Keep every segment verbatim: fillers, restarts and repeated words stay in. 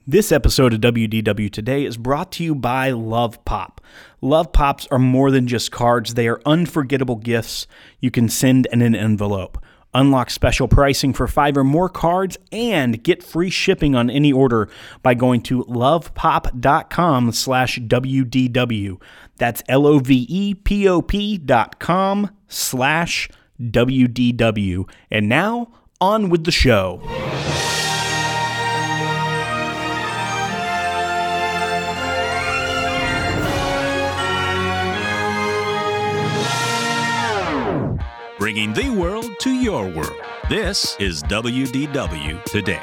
This episode of W D W Today is brought to you by Love Pop. Love Pops are more than just cards. They are unforgettable gifts you can send in an envelope. Unlock special pricing for five or more cards and get free shipping on any order by going to lovepop.com slash WDW. That's L-O-V-E-P-O-P dot com slash WDW. And now, on with the show. Bringing the world to your world. This is W D W Today.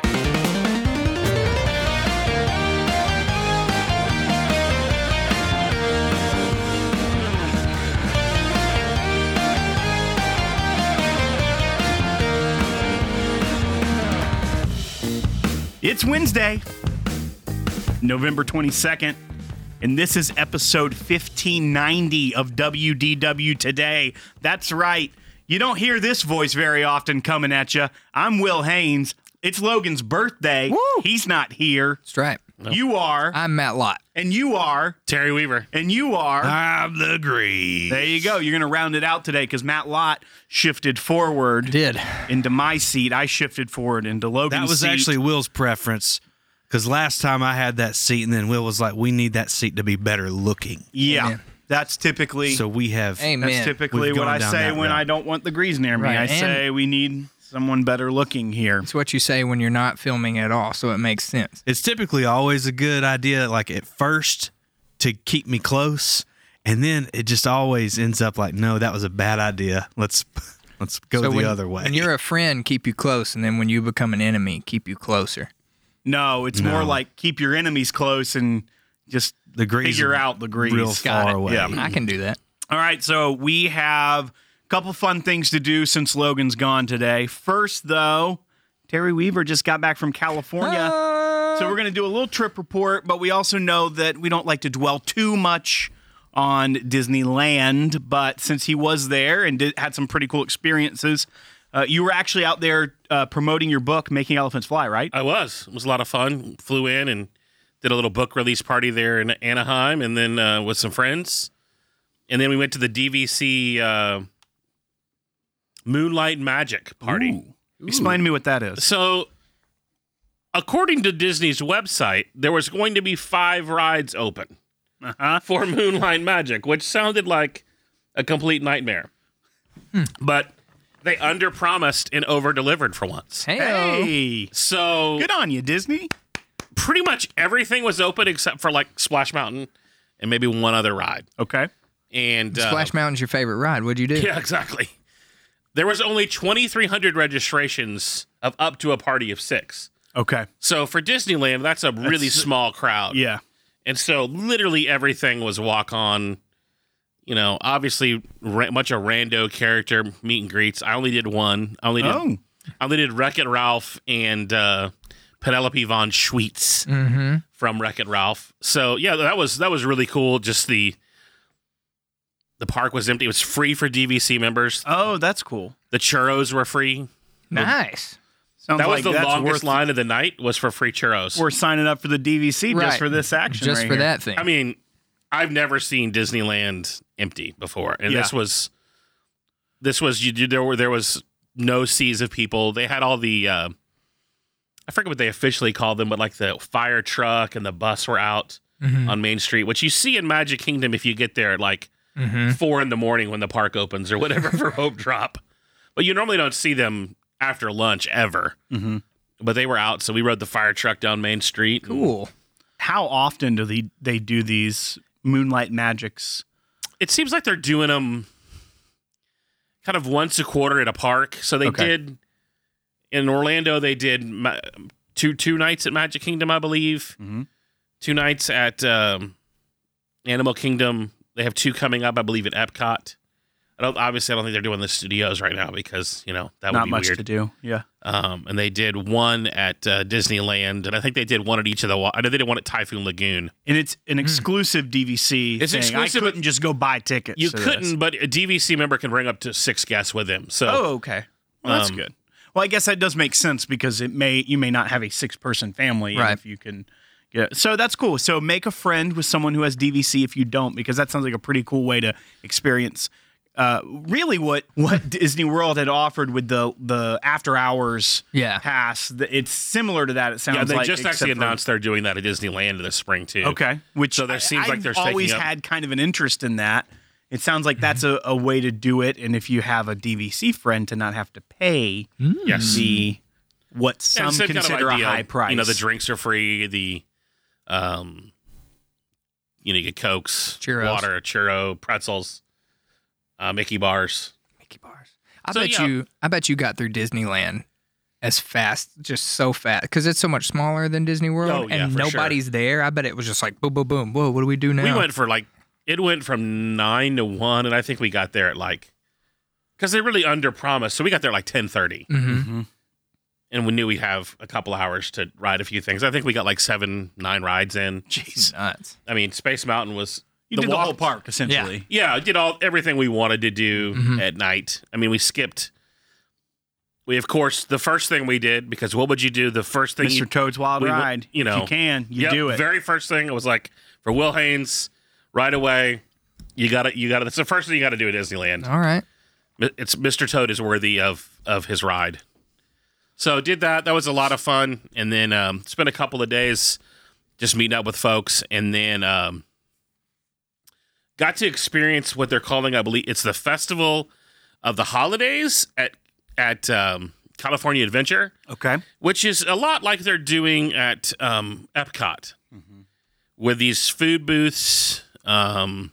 It's Wednesday, November twenty-second, and this is episode fifteen ninety of W D W Today. That's right. You don't hear this voice very often coming at you. I'm Will Haynes. It's Logan's birthday. Woo! He's not here. That's right. You are. I'm Matt Lott. And you are. Terry Weaver. And you are. I'm the Grease. There you go. You're going to round it out today because Matt Lott shifted forward Did. into my seat. I shifted forward into Logan's That was seat. actually Will's preference, because last time I had that seat, and then Will was like, we need that seat to be better looking. Yeah. Amen. That's typically. So we have... Amen. That's typically We've what gone I down say that when route. I don't want the grease near me. Right, I and- say we need someone better looking here. It's what you say when you're not filming at all, so it makes sense. It's typically always a good idea, like at first, to keep me close, and then it just always ends up like, no, that was a bad idea. Let's let's go so the when, other way. When you're a friend, keep you close, and then when you become an enemy, keep you closer. No, it's No. more like keep your enemies close and just the grease figure is out the grease. real Got far it. away. Yeah. I can do that. All right, so we have a couple fun things to do since Logan's gone today. First, though, Terry Weaver just got back from California. So we're going to do a little trip report, but we also know that we don't like to dwell too much on Disneyland. But since he was there and did, had some pretty cool experiences, uh, you were actually out there uh, promoting your book, Making Elephants Fly, right? I was. It was a lot of fun. Flew in and did a little book release party there in Anaheim, and then uh, with some friends. And then we went to the D V C uh, Moonlight Magic party. Ooh. Explain to me what that is. So, according to Disney's website, there was going to be five rides open Uh-huh. for Moonlight Magic, which sounded like a complete nightmare. But they underpromised and over-delivered for once. Hey, Hey, So, good on you, Disney. pretty much everything was open except for like Splash Mountain and maybe one other ride. Okay. And uh, Splash Mountain's your favorite ride. What'd you do? yeah, exactly. There was only twenty-three hundred registrations of up to a party of six. Okay. So for Disneyland, that's a really That's- small crowd. Yeah. And so literally everything was walk on. You know, obviously ra- much of rando character meet and greets. I only did one. I only did. Oh. I only did Wreck-It Ralph and uh, Penelope von Schweetz Mm-hmm. from Wreck-It Ralph. So yeah, that was that was really cool. Just the the park was empty. It was free for D V C members. Oh, that's cool. The churros were free. Nice. Sounds That was like the that's longest worth, line of the night. Was for free churros. We're signing up for the D V C just Right. for this action. Just right for here. that thing. I mean, I've never seen Disneyland empty before, and Yeah. this was this was you. you- There were there was no seas of people. They had all the uh, I forget what they officially called them, but like the fire truck and the bus were out Mhm. on Main Street, which you see in Magic Kingdom if you get there at like Mhm. four in the morning when the park opens or whatever for Hope Drop. But you normally don't see them after lunch ever. Mhm. But they were out, so we rode the fire truck down Main Street. and Cool. How often do they they do these Moonlight Magics? It seems like they're doing them kind of once a quarter at a park. So they Okay. did in Orlando. They did ma- two two nights at Magic Kingdom, I believe. Mhm. Two nights at um, Animal Kingdom. They have two coming up, I believe, at Epcot. I don't obviously I don't think they're doing the studios right now because you know that would Not be much weird. to do. Yeah. Um, and they did one at uh, Disneyland, and I think they did one at each of the. wa- I know they did one at Typhoon Lagoon. And it's an exclusive D V C. It's thing. exclusive, I couldn't just go buy tickets. You to this. couldn't, but a D V C member can bring up to six guests with him. So Oh, okay. Well, that's Um, good. Well, I guess that does make sense because it may you may not have a six person family, and Right. if you can Yeah, so that's cool. So make a friend with someone who has D V C if you don't, because that sounds like a pretty cool way to experience uh, really what, what Disney World had offered with the the after hours Yeah. pass. The- It's similar to that. It sounds Yeah, they like just actually except for- announced they're doing that at Disneyland this spring too. Okay, which So there seems I, like they're I've taking always up- had kind of an interest in that. It sounds like that's a, a way to do it, and if you have a D V C friend, to not have to pay Yes. the what Yeah, some same kind of consider idea. a high price. You know, the drinks are free. The, um, you know, you get Cokes, Churros. water, churro, pretzels, uh, Mickey bars. Mickey bars. I So, bet yeah. you. I bet you got through Disneyland as fast, just so fast, because it's so much smaller than Disney World, Oh, yeah, and for sure. nobody's there. I bet it was just like boom, boom, boom. Whoa, what do we do now? We went for like it went from nine to one, and I think we got there at like because they really under promised. So we got there like ten thirty, Mm-hmm. and we knew we'd have a couple hours to ride a few things. I think we got like seven, nine rides in. Jeez, nuts. I mean, Space Mountain was you did the walk- whole park essentially. Yeah, I did all everything we wanted to do Mhm. at night. I mean, we skipped. We of course the first thing we did, because what would you do? The first thing Mister you, Toad's Wild we went- Ride. you If know, you can, you Yep, do it. Very first thing, it was like for Will Haynes, right away. You got to You got to That's the first thing you got to do at Disneyland. All right. It's Mister Toad is worthy of of his ride. So did that. That was a lot of fun, and then um, spent a couple of days just meeting up with folks, and then um, got to experience what they're calling, I believe, it's the Festival of the Holidays at at um, California Adventure, Okay. which is a lot like they're doing at um, Epcot, with these food booths. Um,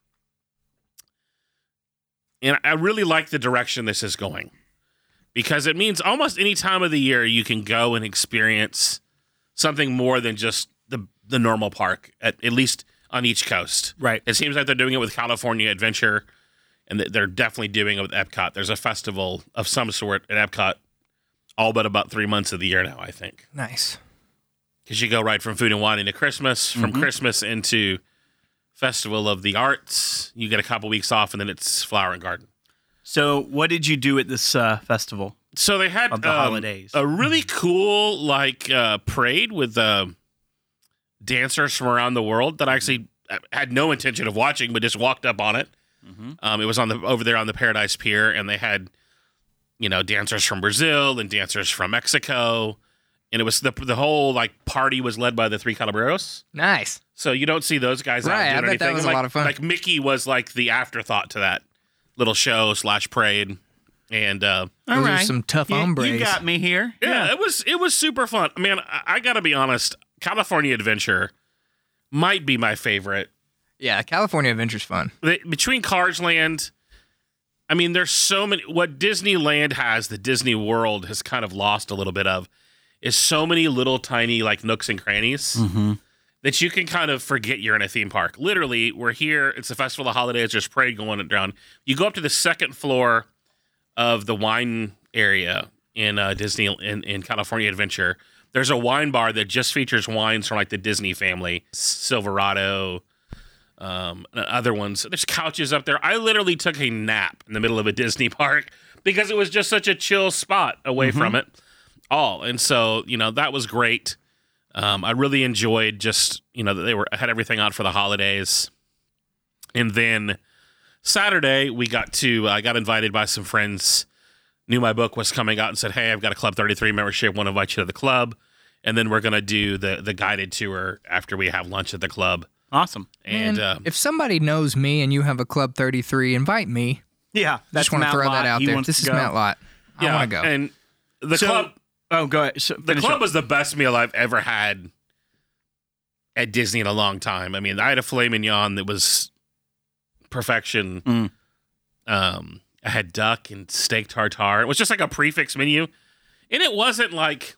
and I really like the direction this is going, because it means almost any time of the year you can go and experience something more than just the the normal park, at, at least on each coast. Right. It seems like they're doing it with California Adventure, and that they're definitely doing it with Epcot. There's a festival of some sort at Epcot all but about three months of the year now, I think. Nice. Because you go right from Food and Wine into Christmas, from Christmas into Festival of the Arts. You get a couple weeks off, and then it's Flower and Garden. So, what did you do at this uh, festival? So they had Of the um, holidays. a really cool like uh, parade with uh, dancers from around the world that I actually had no intention of watching, but just walked up on it. Um, it was on the over there on the Paradise Pier, and they had you know dancers from Brazil and dancers from Mexico, and it was the the whole like party was led by the Three Calabreros. Nice. So you don't see those guys Right, out I doing bet that anything. was a like, lot of fun. Like Mickey was like the afterthought to that little show slash parade, and uh, Those are some tough you, hombres. You got me here. yeah, it was it was super fun. Man, I, I got to be honest, California Adventure might be my favorite. Yeah, California Adventure's fun. The- between Cars Land, I mean, there's so many. What Disneyland has, the Disney World has kind of lost a little bit of, is so many little tiny like nooks and crannies that you can kind of forget you're in a theme park. Literally, we're here. It's the Festival of the Holidays. There's parade going down. You go up to the second floor of the wine area in uh, Disney in, in California Adventure. There's a wine bar that just features wines from like the Disney family, Silverado, um, and other ones. There's couches up there. I literally took a nap in the middle of a Disney park because it was just such a chill spot away from it all. And so, you know, that was great. Um, I really enjoyed just, you know, that they were had everything out for the holidays. And then Saturday, we got to, I got invited by some friends, knew my book was coming out, and said, hey, I've got a Club thirty-three membership, want to invite you to the club. And then we're going to do the the guided tour after we have lunch at the club. Awesome. And Man, uh, if somebody knows me and you have a Club thirty-three, invite me. Yeah, that's Just want to Matt throw Lott. that out He there. wants This to is go. Matt Lott. I yeah, want to go. And the So- club, Oh, go ahead. So, the finish club up. was the best meal I've ever had at Disney in a long time. I mean, I had a filet mignon that was perfection. Mm. Um, I had duck and steak tartare. It was just like a prefix menu, and it wasn't like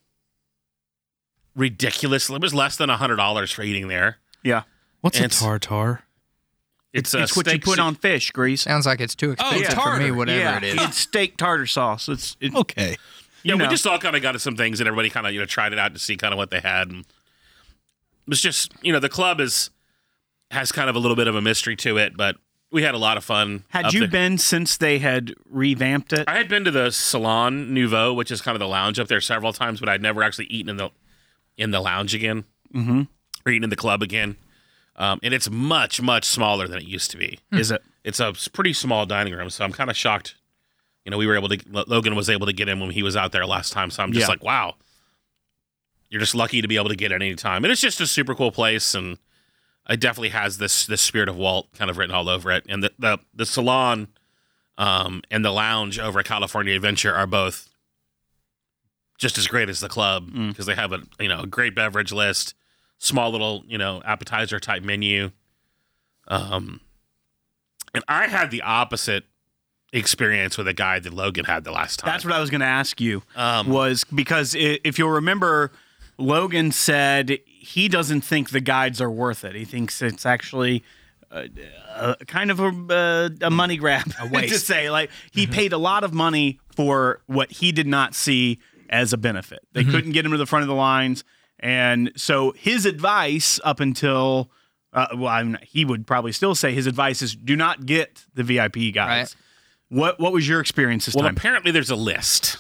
ridiculous. It was less than a hundred dollars for eating there. Yeah. What's It's- a tartar? It's, It's a what you steak put soup. on fish, Grease. Sounds like it's too expensive for tartar. me, whatever yeah, it is. it's steak tartar sauce. It's it, Okay. Yeah, you we know. just all kind of got some things, and everybody kind of you know tried it out to see kind of what they had. And it was just you know the club is has kind of a little bit of a mystery to it, but we had a lot of fun. Had up you there. been since they had revamped it? I had been to the Salon Nouveau, which is kind of the lounge up there several times, but I'd never actually eaten in the in the lounge again. Mm-hmm. We're eating in the club again. Um, and it's much, much smaller than it used to be. Is it? It's a pretty small dining room, so I'm kind of shocked. You know, we were able to, Logan was able to get in when he was out there last time, so I'm just Yeah. like, wow. You're just lucky to be able to get in any time. And it's just a super cool place, and it definitely has this this spirit of Walt kind of written all over it. And the the, the salon um, and the lounge over at California Adventure are both just as great as the club because they have a you know a great beverage list, small little you know appetizer type menu. Um, and I had the opposite experience with a guy that Logan had the last time. That's what I was going to ask you. Um, was because i- if you'll remember, Logan said he doesn't think the guides are worth it. He thinks it's actually uh, uh, kind of a, uh, a money grab A waste. to say. Like he paid a lot of money for what he did not see as a benefit. They couldn't get him to the front of the lines, and so his advice up until uh, well, I'm, he would probably still say his advice is do not get the V I P guides. Right. What what was your experience this well, time? apparently there's a list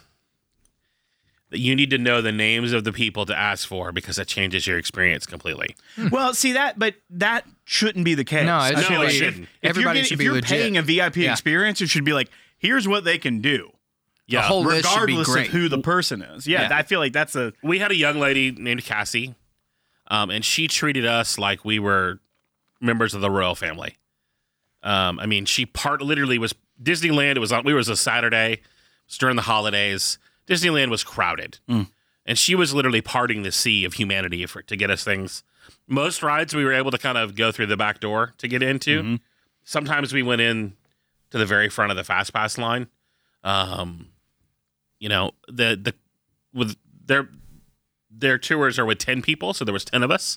that you need to know the names of the people to ask for because it changes your experience completely. Well, see that, but that shouldn't be the case. No, it I feel should like be- if- if everybody you're, should if be you're legit. paying a V I P Yeah. experience, it should be like, here's what they can do, Yeah, The whole list should be regardless great. of who the person is. Yeah, Yeah. I feel like that's a we had a young lady named Cassie, um, and she treated us like we were members of the royal family. Um, I mean, she part literally was Disneyland. It was on. We was a Saturday. It was during the holidays. Disneyland was crowded, and she was literally parting the sea of humanity for to get us things. Most rides we were able to kind of go through the back door to get into. Sometimes we went in to the very front of the fast pass line. Um, you know the the with their their tours are with ten people, so there was ten of us.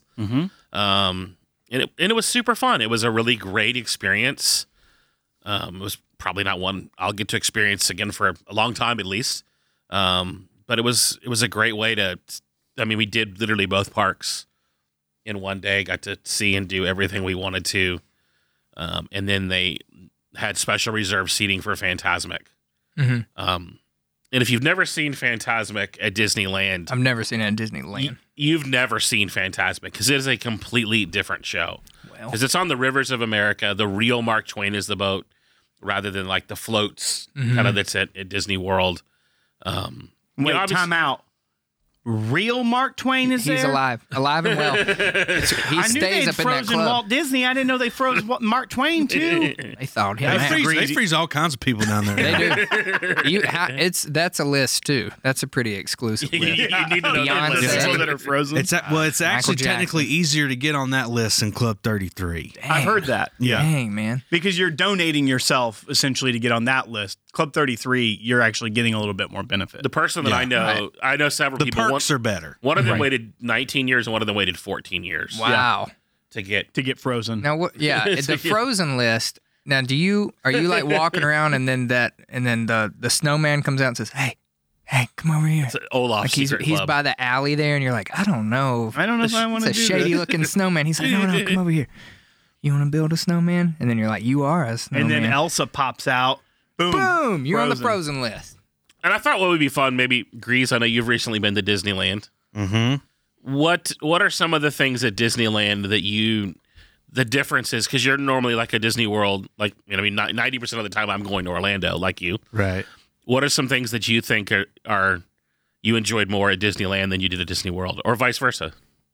Um, and it and it was super fun. It was a really great experience. Um, it was probably not one I'll get to experience again for a long time at least. Um, but it was it was a great way to. I mean, we did literally both parks in one day. Got to see and do everything we wanted to. Um, and then they had special reserve seating for Fantasmic. Mhm. Um, and if you've never seen Fantasmic at Disneyland, I've never seen it at Disneyland. you, you've never seen Fantasmic because it is a completely different show. Well. Because it's on the rivers of America. The real Mark Twain is the boat, rather than like the floats kind of that's at, at Disney World. Um, you wait know, obviously- time out. Real Mark Twain is He's there? alive, alive and well. He I knew stays they'd up in that frozen club. Walt Disney. I didn't know they froze Wa- Mark Twain too. They thought him They out. freeze, they Greasy. freeze all kinds of people down there. They do. You, ha, it's that's a list too. That's a pretty exclusive you, list. you need to know Beyond that the list. city. that are frozen. It's a- well, it's actually Jackson. technically easier to get on that list than Club thirty-three. I've heard that. Yeah. Dang, man. Because you're donating yourself essentially to get on that list. Club thirty-three, you're actually getting a little bit more benefit. The person that Yeah. I know, Right. I know several The people. One, perks are better. one of them Right. waited nineteen years and one of them waited fourteen years Wow. to get. to get frozen. Now what? Yeah, the Frozen list. Now, do you are you like walking around and then that and then the the snowman comes out and says, "Hey, hey, come over here." It's an Olaf Like he's Secret he's Club. by the alley there, and you're like, I don't know. I don't know if I want to It's do a shady this. looking snowman. He's like, no, no, come over here. You want to build a snowman? And then you're like, you are a snowman. And then Elsa pops out. Boom. boom, you're on the Frozen. Frozen list. And I thought what would be fun, maybe Grease. I know you've recently been to Disneyland. Mm-hmm. What What are some of the things at Disneyland that you, the differences? Because you're normally like a Disney World, like you know, I mean, ninety percent of the time I'm going to Orlando, like you. Right. What are some things that you think are, are you enjoyed more at Disneyland than you did at Disney World, or vice versa?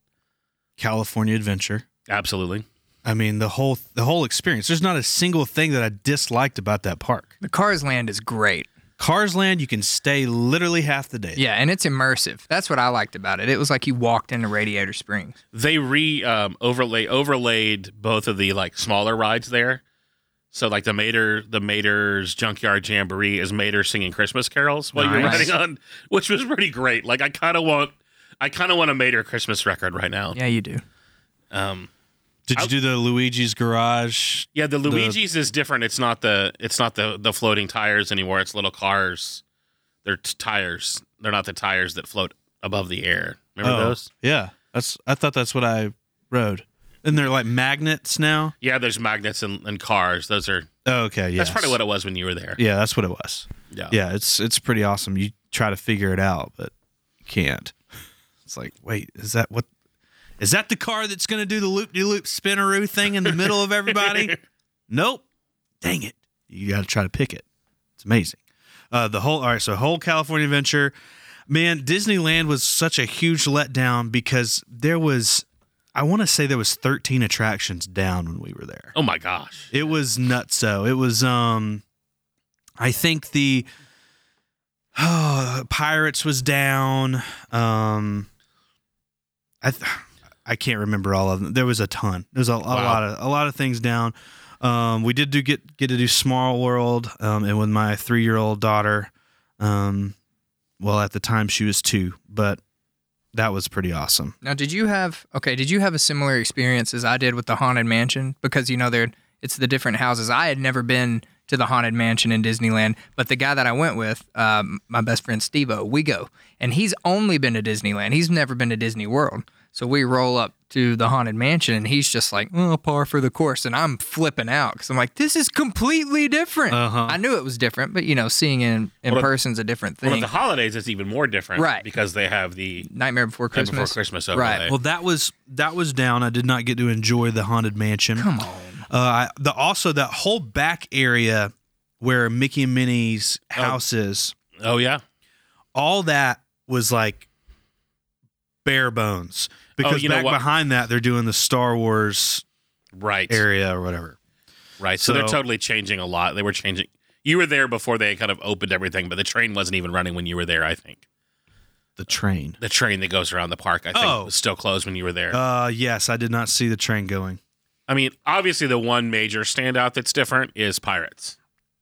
California Adventure. Absolutely. I mean, the whole the whole experience. There's not a single thing that I disliked about that park. The Cars Land is great. Cars Land, you can stay literally half the day. Yeah, and it's immersive. That's what I liked about it. It was like you walked into Radiator Springs. They re um, overlay overlaid both of the like smaller rides there. So like the Mater, the Mater's Junkyard Jamboree is Mater singing Christmas carols while you're Nice. riding on, which was pretty great. Like I kind of want, I kind of want a Mater Christmas record right now. Yeah, you do. Um, Did you do the Luigi's Garage? yeah, the Luigi's is different. It's not the it's not the the floating tires anymore. It's little cars. They're t- tires. They're not the tires that float above the air. Remember Oh, those? Yeah. That's. I thought that's what I rode. And they're like magnets now. Yeah, there's magnets and, and cars. Those are. Oh, okay. Yeah. That's probably what it was when you were there. Yeah, that's what it was. Yeah. Yeah, it's it's pretty awesome. You try to figure it out, but you can't. It's like, wait, is that what? Is that the car that's going to do the loop-de-loop spinneroo thing in the middle of everybody? Nope. Dang it. You got to try to pick it. It's amazing. Uh, the whole, all right, so whole California Adventure. Man, Disneyland was such a huge letdown because there was, I want to say there was thirteen attractions down when we were there. Oh my gosh. It was nutso. It was, um, I think the oh, Pirates was down. Um, I th- I can't remember all of them. There was a ton. There's a, a Wow. lot of a lot of things down. Um, we did do get get to do Small World, um, and with my three year old daughter. Um, well, at the time she was two, but that was pretty awesome. Now, did you have okay? Did you have a similar experience as I did with the Haunted Mansion? Because you know, there it's the different houses. I had never been to the Haunted Mansion in Disneyland, but the guy that I went with, um, my best friend Steve-O, we go, and he's only been to Disneyland. He's never been to Disney World. So we roll up to the Haunted Mansion, and he's just like, oh, par for the course. And I'm flipping out because I'm like, this is completely different. Uh-huh. I knew it was different, but, you know, seeing it in, in Well, person's a different Well, at thing. the holidays, it's even more different. Right. Because they have the Nightmare Before Night Christmas. Before Christmas overlay. Right. Well, that was that was down. I did not get to enjoy the Haunted Mansion. Come on. Uh, I, the also that whole back area where Mickey and Minnie's house is, Oh, yeah. all that was like bare bones. Because Oh, you know back what? behind that, they're doing the Star Wars Right. area or whatever. Right. So, they're So- totally changing a lot. They were changing. You were there before they kind of opened everything, but the train wasn't even running when you were there, I think. The train. The train that goes around the park, I think, Oh. was still closed when you were there. Uh, yes, I did not see the train going. I mean, obviously, the one major standout that's different is Pirates.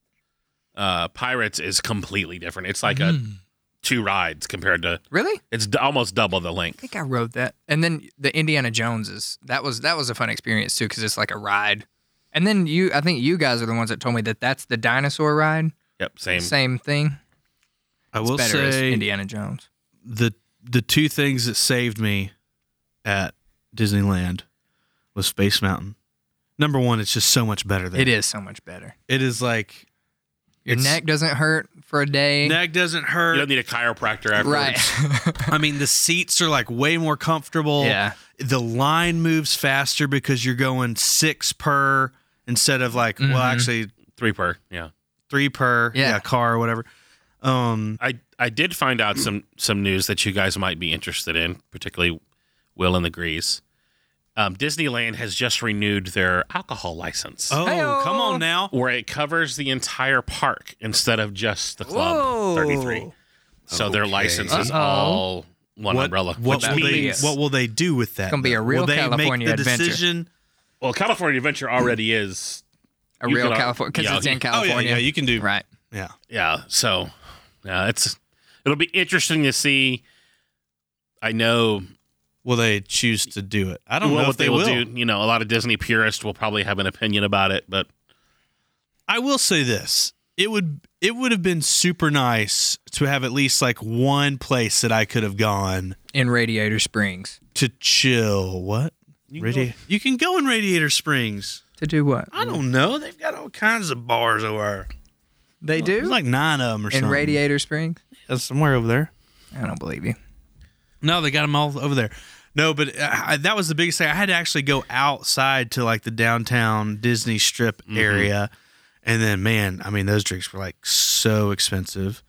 Uh, Pirates is completely different. It's like a two rides compared to. Really? It's d- almost double the I length. think I rode that. And then the Indiana Joneses. That was that was a fun experience too because it's like a ride. And then you, I think you guys are the ones that told me that that's the dinosaur ride. Yep, same. Same thing. I It's will better as say Indiana Jones. the the two things that saved me at Disneyland was Space Mountain. Number one, it's just so much better there. It is so much better. It is like Your It's- neck doesn't hurt for a day. neck doesn't hurt. You don't need a chiropractor afterwards. Right. I mean, the seats are like way more comfortable. Yeah. The line moves faster because you're going six per instead of like, well, Mhm. actually Three per. Yeah. three per Yeah. yeah. car or whatever. Um, I, I did find out some some news that you guys might be interested in, particularly Will and the Grease. Um, Disneyland has just renewed their alcohol license, oh, Hey-o. come on now. where it covers the entire park instead of just the club Whoa. thirty-three. So their license is Uh-oh. all one What, umbrella. what which will they means, what will they do with that? It's gonna be a though? real will they California make the adventure. decision? well, California Adventure already is. A You real can, uh, California because yeah, it's in you- California. Oh yeah, yeah, you can do. Right. Yeah. Yeah. So, yeah, it's it'll be interesting to see. I know Will they choose to do it? I don't well, know what if they, they will will. do. You know, a lot of Disney purists will probably have an opinion about it, but I will say this: it would it would have been super nice to have at least like one place that I could have gone In Radiator Springs. to chill. What? You Radi- can you can go in Radiator Springs. To do what? I don't know. They've got all kinds of bars over there. They do? There's like nine of them or in something. Radiator Springs? Yeah, somewhere over there. I don't believe you. No, they got them all over there. No, but uh, I, that was the biggest thing. I had to actually go outside to like the downtown Disney Strip area, and then man, I mean, those drinks were like so expensive.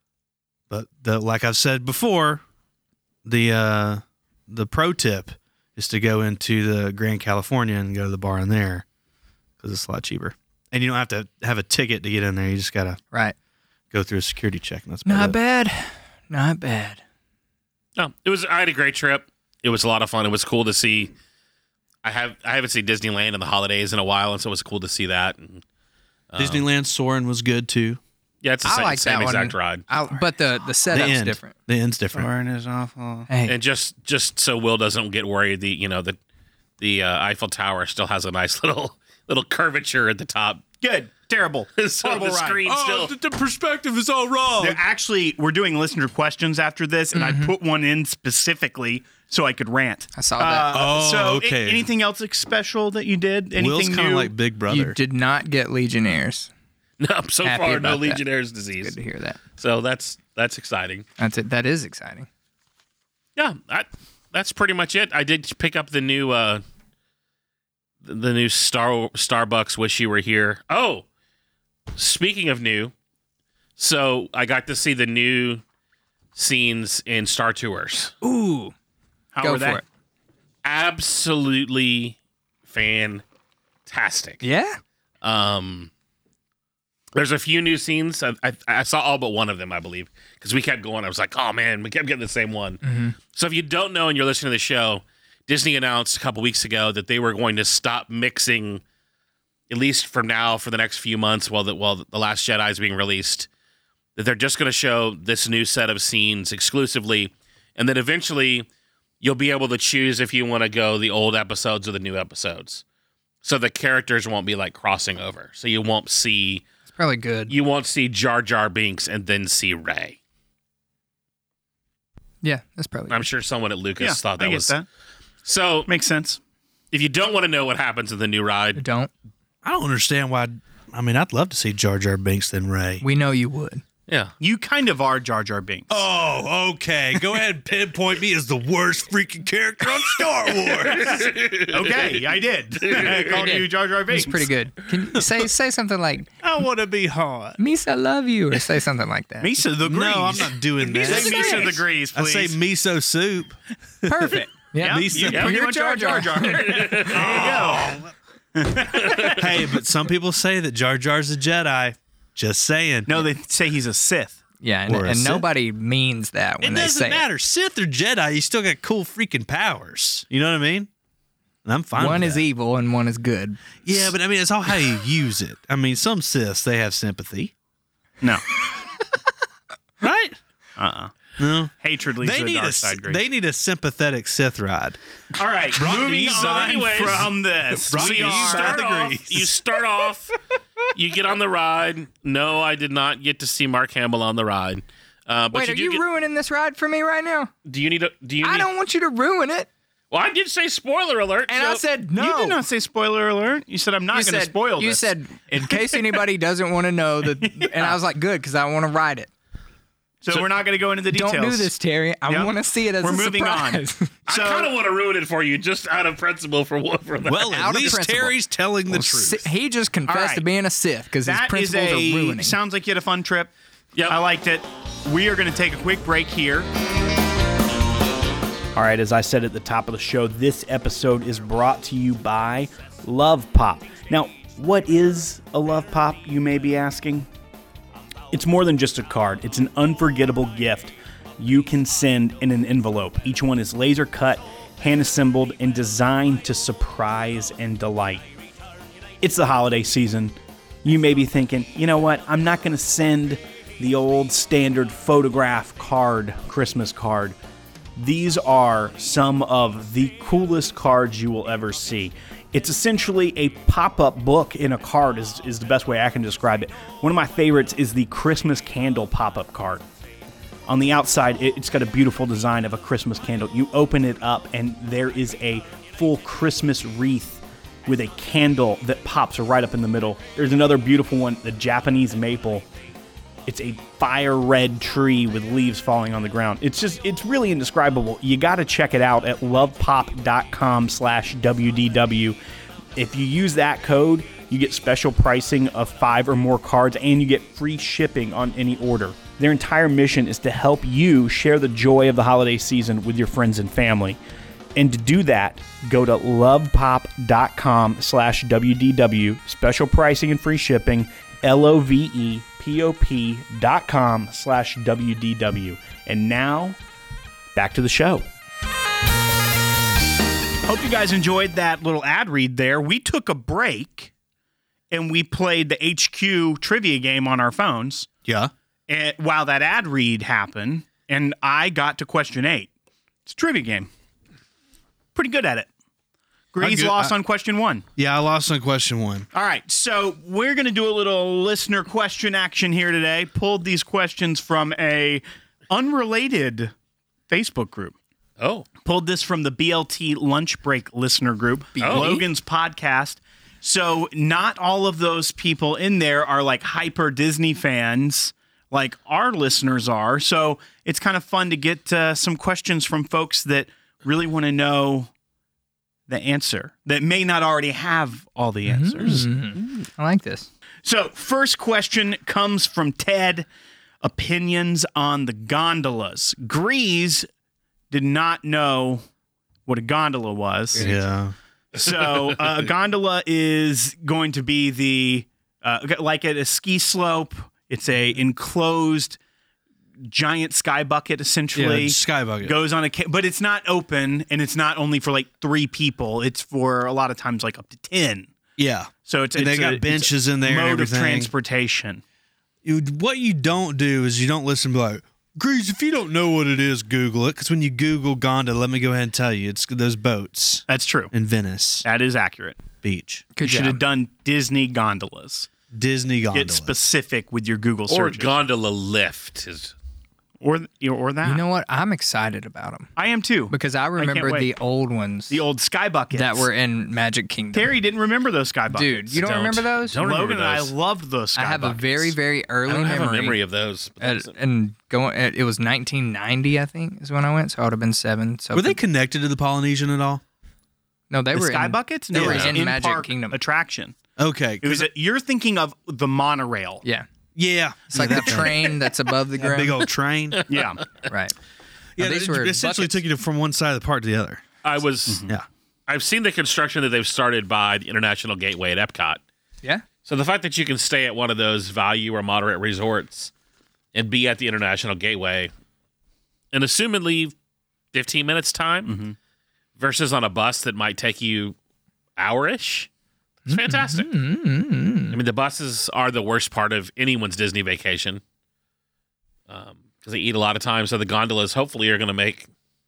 But the like I've said before, the uh, the pro tip is to go into the Grand California and go to the bar in there because it's a lot cheaper, and you don't have to have a ticket to get in there. You just gotta Right. go through a security check, and that's about Not it. bad. Not bad. no, it was. I had a great trip. It was a lot of fun. It was cool to see. I have I haven't seen Disneyland in the holidays in a while, and so it was cool to see that. And, um, Disneyland Soarin' was good too. yeah, it's the I same, like same that exact one. ride. I, but the, the The setup's end, different. the end's different. Soren is awful. Hey, And just just so Will doesn't get worried, the you know the the uh, Eiffel Tower still has a nice little little curvature at the top. Good. Terrible. So Horrible the ride. screen still. the perspective is all wrong. They're actually, we're doing listener questions after this, and I put one in specifically so I could rant. I saw that. Oh, so, a- okay. anything else special that you did? Anything Will's kind of new? like Big Brother. You did not get Legionnaires. No, so Happy far no about that. Legionnaire's Good disease. to hear that. So that's that's exciting. That's it. That is exciting. Yeah, I that's pretty much it. I did pick up the new uh, the new Star Starbucks Wish You Were Here. Oh, speaking of new, so I got to see the new scenes in Star Tours. Ooh. How Go were they? for it. Absolutely fantastic. Yeah. Um, there's a few new scenes. I, I, I saw all but one of them, I believe, because we kept going. I was like, oh man, we kept getting the same one. Mm-hmm. So if you don't know and you're listening to the show, Disney announced a couple weeks ago that they were going to stop mixing, at least from now for the next few months while the, while the Last Jedi is being released, that they're just going to show this new set of scenes exclusively, and then eventually you'll be able to choose if you want to go the old episodes or the new episodes. So the characters won't be like crossing over. So you won't see It's probably good. you won't see Jar Jar Binks and then see Rey. Yeah, that's probably I'm good. sure someone at Lucas Yeah, thought that I get was that. so. Makes sense. If you don't want to know what happens in the new ride, Don't. I don't understand why. I mean, I'd love to see Jar Jar Binks than Ray. We know you would. yeah, You kind of are Jar Jar Binks. Oh, okay. Go ahead and pinpoint me as the worst freaking character on Star Wars. Okay, I did. I called did. you Jar Jar Binks. It's pretty good. Can you say say something like I want to be hot. "Misa, love you" or say something like that? Misa the Grease. No, I'm not doing that. Say Misa the Grease, I please. say miso soup. Perfect. Yeah. Yeah, Misa. you, Yeah, you you're want Jar Jar Jar. There you go. Hey, but some people say that Jar Jar's a Jedi. Just saying. No, they say he's a Sith. Yeah, and, Or a and Sith. nobody means that when it they doesn't say matter. Sith or Jedi, you still got cool freaking powers. You know what I mean? And I'm fine. it. One with is that. evil and one is good. Yeah, but I mean, it's all how you use it. I mean, some Siths, they have sympathy, No. right? Uh-uh. No. Hatred leads They to the need dark a side, Grace. they need a sympathetic Sith ride. All right, moving to on anyways. from this. Brought so to We you you are- by start the off. Grease. You start off. You get on the ride. No, I did not get to see Mark Hamill on the ride. Uh, but Wait, you are do you get, ruining this ride for me right now? Do you need a? Do you? I need, don't want you to ruin it. Well, I did say spoiler alert. And so- I said no. You did not say spoiler alert. You said I'm not You going to said- spoil You this. said in case anybody doesn't want to know that, and I was like, good, because I want to ride it. so, so- we're not going to go into the details. Don't do this, Terry. I Yep. want to see it as We're a moving on. surprise. I So- kind of want to ruin it for you, just out of principle for what for that. Well, at Out of least principle. Terry's telling the Well, truth. Si- He just confessed All right. to being a Sith because his That is principles a are ruining. sounds like you had a fun trip. Yep. I liked it. We are going to take a quick break here. All right, as I said at the top of the show, this episode is brought to you by Love Pop. Now, what is a Love Pop, you may be asking? It's more than just a card. It's an unforgettable gift you can send in an envelope. Each one is laser cut, hand assembled, and designed to surprise and delight. It's the holiday season. You may be thinking, you know what? I'm not going to send the old standard photograph card, Christmas card. These are some of the coolest cards you will ever see. It's essentially a pop-up book in a card is, is the best way I can describe it. One of my favorites is the Christmas candle pop-up card. On the outside, it- it's got a beautiful design of a Christmas candle. You open it up and there is a full Christmas wreath with a candle that pops right up in the middle. There's another beautiful one, the Japanese maple. It's a fire red tree with leaves falling on the ground. It's just, it's really indescribable. You got to check it out at lovepop.com slash WDW. If you use that code, you get special pricing of five or more cards and you get free shipping on any order. Their entire mission is to help you share the joy of the holiday season with your friends and family. And to do that, go to lovepop.com slash WDW, special pricing and free shipping, L-O-V-E-P-O-P dot com slash W-D-W. And now, back to the show. Hope you guys enjoyed that little ad read there. We took a break, and we played the H Q trivia game on our phones Yeah. and, while that ad read happened, and I got to question eight. It's a trivia game. Pretty good at it. Grease good- lost I- on question one. Yeah, I lost on question one. All right, so we're going to do a little listener question action here today. Pulled these questions from a unrelated Facebook group. Oh, Pulled this from the B L T Lunch Break listener group, Oh. Logan's podcast. So not all of those people in there are like hyper Disney fans like our listeners are. So it's kind of fun to get uh, some questions from folks that really want to know the answer that may not already have all the answers. Mm-hmm. I like this. So, first question comes from Ted. Opinions on the gondolas. Grease did not know what a gondola was. Yeah. So, uh, a gondola is going to be the, uh, like at a ski slope, it's a enclosed giant sky bucket, essentially. Yeah, sky bucket. Goes on a, ca- but it's not open, and it's not only for like three people. It's for a lot of times like up to ten. Yeah. So it's, And it's they got a, benches it's a in there and mode of everything. transportation. You, what you don't do is you don't listen to like, Grease, if you don't know what it is, Google it. Because when you Google gondola, let me go ahead and tell you, it's those boats That's true. in Venice That is accurate. Beach. You Good should job. have done Disney gondolas. Disney gondola. Get specific with your Google Or search. gondola lift is or or that. You know what? I'm excited about them I am too. because I remember wait. the old ones The old sky buckets that were in Magic Kingdom. Terry didn't remember those sky buckets. Dude, you don't, Don't. remember those? Don't Logan remember and I those. loved those sky I have buckets. a very, very early I don't memory. have a memory of those. but At, that's- and going, at, it was nineteen ninety, I think, is when I went. So I would have been seven. So Were they connected to the Polynesian at all? No, they the were sky in, buckets. They No, were it was in an Magic in-park Kingdom. attraction. Okay. It was. A, you're thinking of the monorail. Yeah, yeah. it's like yeah, the that thing. train that's above the That ground. big old train. Yeah. Right. Yeah, Now, these it were essentially buckets. took you to, from one side of the park to the other. I was. Yeah. I've seen the construction that they've started by the International Gateway at Epcot. Yeah. So the fact that you can stay at one of those value or moderate resorts and be at the International Gateway in assumedly fifteen minutes time Mm-hmm. versus on a bus that might take you hour-ish, it's fantastic. I mean, the buses are the worst part of anyone's Disney vacation because they eat a lot of time. So the gondolas hopefully are going to make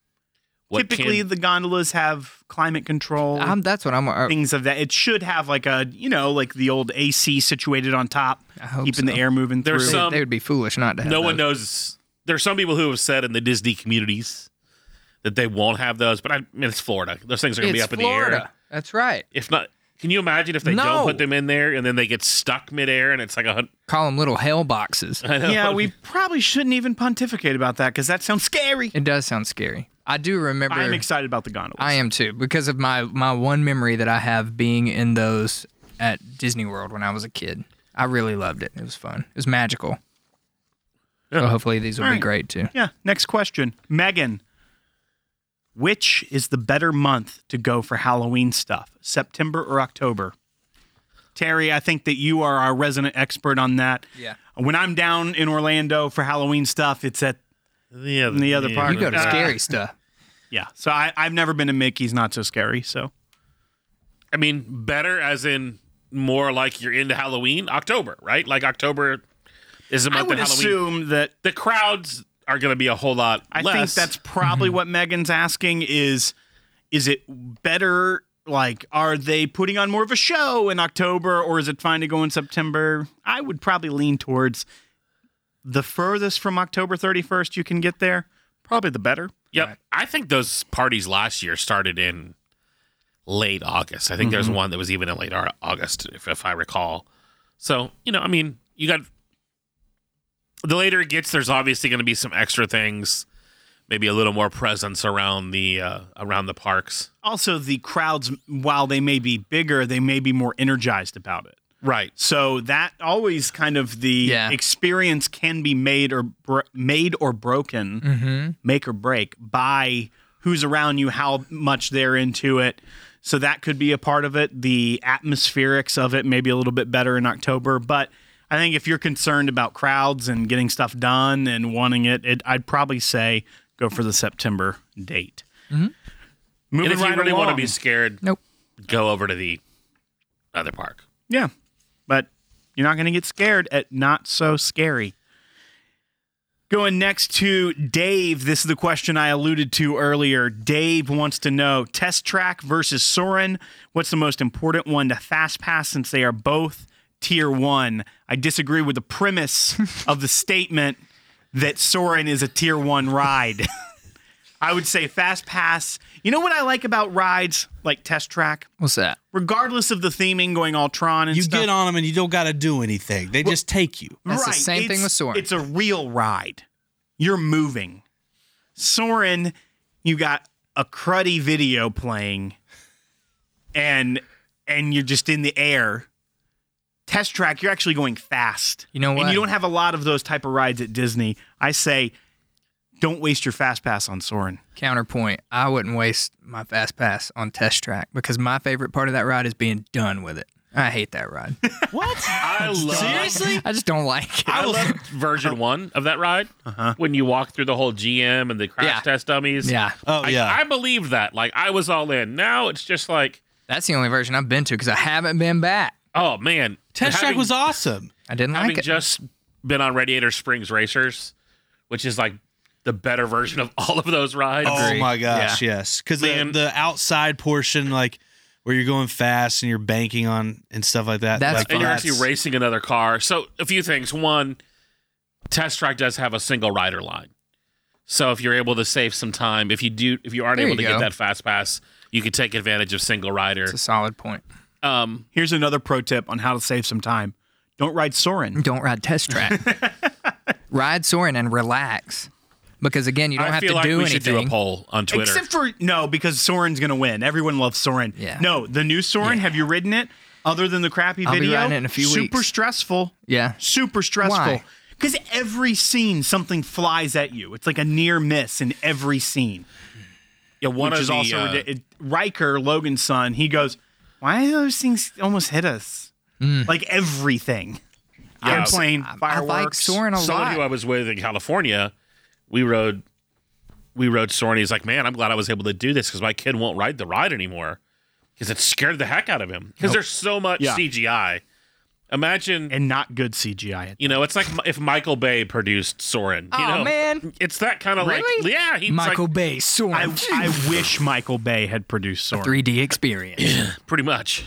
what Typically, can, the gondolas have climate control. Um, that's what I'm. Uh, things of that. It should have like a, you know, like the old A C situated on top, I hope keeping so. the air moving There's through. they, some- they would be foolish not to have no one those. knows. There are some people who have said in the Disney communities that they won't have those, but I mean, it's Florida. Those things are going to be It's up in Florida. the air. That's right. If not, can you imagine if they No. don't put them in there and then they get stuck midair and it's like a hun- Call them little hell boxes. I know. Yeah, we probably shouldn't even pontificate about that because that sounds scary. It does sound scary. I do remember. I'm excited about the gondolas. I am too, because of my my one memory that I have being in those at Disney World when I was a kid. I really loved it. It was fun. It was magical. So hopefully these will All be right. great too. Yeah. Next question, Megan. Which is the better month to go for Halloween stuff, September or October? Terry, I think that you are our resident expert on that. Yeah. When I'm down in Orlando for Halloween stuff, it's at the other, the other yeah. part. You go to Uh, scary stuff. yeah. So I, I've never been to Mickey's Not So Scary. So I mean, better as in more like you're into Halloween, October, right? Like October is a I month would that Halloween. assume that The crowds are going to be a whole lot I less. think that's probably what Megan's asking is is it better, like, are they putting on more of a show in October or is it fine to go in September? I would probably lean towards the furthest from October thirty-first you can get there, probably the better. Yep. I think those parties last year started in late August. I think there's Mm-hmm. one that was even in late Au- August, if, if I recall. So, you know, I mean, you got the later it gets, there's obviously going to be some extra things, maybe a little more presence around the uh, around the parks. Also, the crowds, while they may be bigger, they may be more energized about it. Right. So that always kind of the Yeah. experience can be made or bro- made or broken, Mm-hmm. make or break by who's around you, how much they're into it. So that could be a part of it. The atmospherics of it may be a little bit better in October, but I think if you're concerned about crowds and getting stuff done and wanting it, it I'd probably say go for the September date. Mm-hmm. Moving And if right you really want to along. be scared, Nope. go over to the other park. Yeah, but you're not going to get scared at Not So Scary. Going next to Dave. This is the question I alluded to earlier. Dave wants to know, Test Track versus Soarin'. What's the most important one to Fast Pass since they are both Tier one? I disagree with the premise of the statement that Soarin' is a Tier one ride. I would say Fast Pass. You know what I like about rides like Test Track? What's that? Regardless of the theming going all Tron and You stuff. get on them and you don't got to do anything. They just take you. That's the same thing it's- with Soarin'. It's a real ride. You're moving. Soarin', you got a cruddy video playing and and you're just in the air. Test Track, you're actually going fast. You know what? And you don't have a lot of those type of rides at Disney. I say, don't waste your Fast Pass on Soarin'. Counterpoint, I wouldn't waste my Fast Pass on Test Track because my favorite part of that ride is being done with it. I hate that ride. What? I love Seriously? I just don't like it. I love version one of that ride Uh-huh. when you walk through the whole G M and the crash Yeah. test dummies. Yeah, Oh I, yeah. I believe that. Like I was all in. Now it's just like, that's the only version I've been to because I haven't been back. oh man, Test Track having, was awesome. I didn't having like it. just been on Radiator Springs Racers, which is like the better version of all of those rides. Oh my gosh, yes. Because the, Man. the outside portion, like where you're going fast and you're banking on and stuff like that. That's like, And you're that's- actually racing another car. So a few things. One, Test Track does have a single rider line. So if you're able to save some time, if you do, if you aren't There able you to go. get that fast pass, you can take advantage of single rider. It's a solid point. Um, Here's another pro tip on how to save some time. Don't ride Soarin'. Don't ride Test Track. Ride Soarin' and relax. Because again, you don't I have feel to like do we anything. should do a poll on Twitter. Except for, no, because Soarin's going to win. Everyone loves Soarin'. Yeah. No, the new Soarin', Yeah. have you ridden it? Other than the crappy I'll be video? riding it in a few Super weeks. stressful. Yeah. Super stressful. Why? Because every scene, something flies at you. It's like a near miss in every scene. yeah, one which of is the also uh, ridic- Riker, Logan's son, he goes, why do those things almost hit us? Like everything. Yeah. Airplane, I- I fireworks. like Soarin' a someone lot. who I was with in California, we rode, we rode Soarin'. He's like, man, I'm glad I was able to do this because my kid won't ride the ride anymore because it scared the heck out of him because there's so much Yeah. C G I. Imagine, And not good C G I. you know, it's like if Michael Bay produced Soarin'. You Oh, know? man. It's that kind of like, Really? yeah, he's Michael like, Bay Soarin'. I, I wish Michael Bay had produced Soarin'. three D experience. pretty much.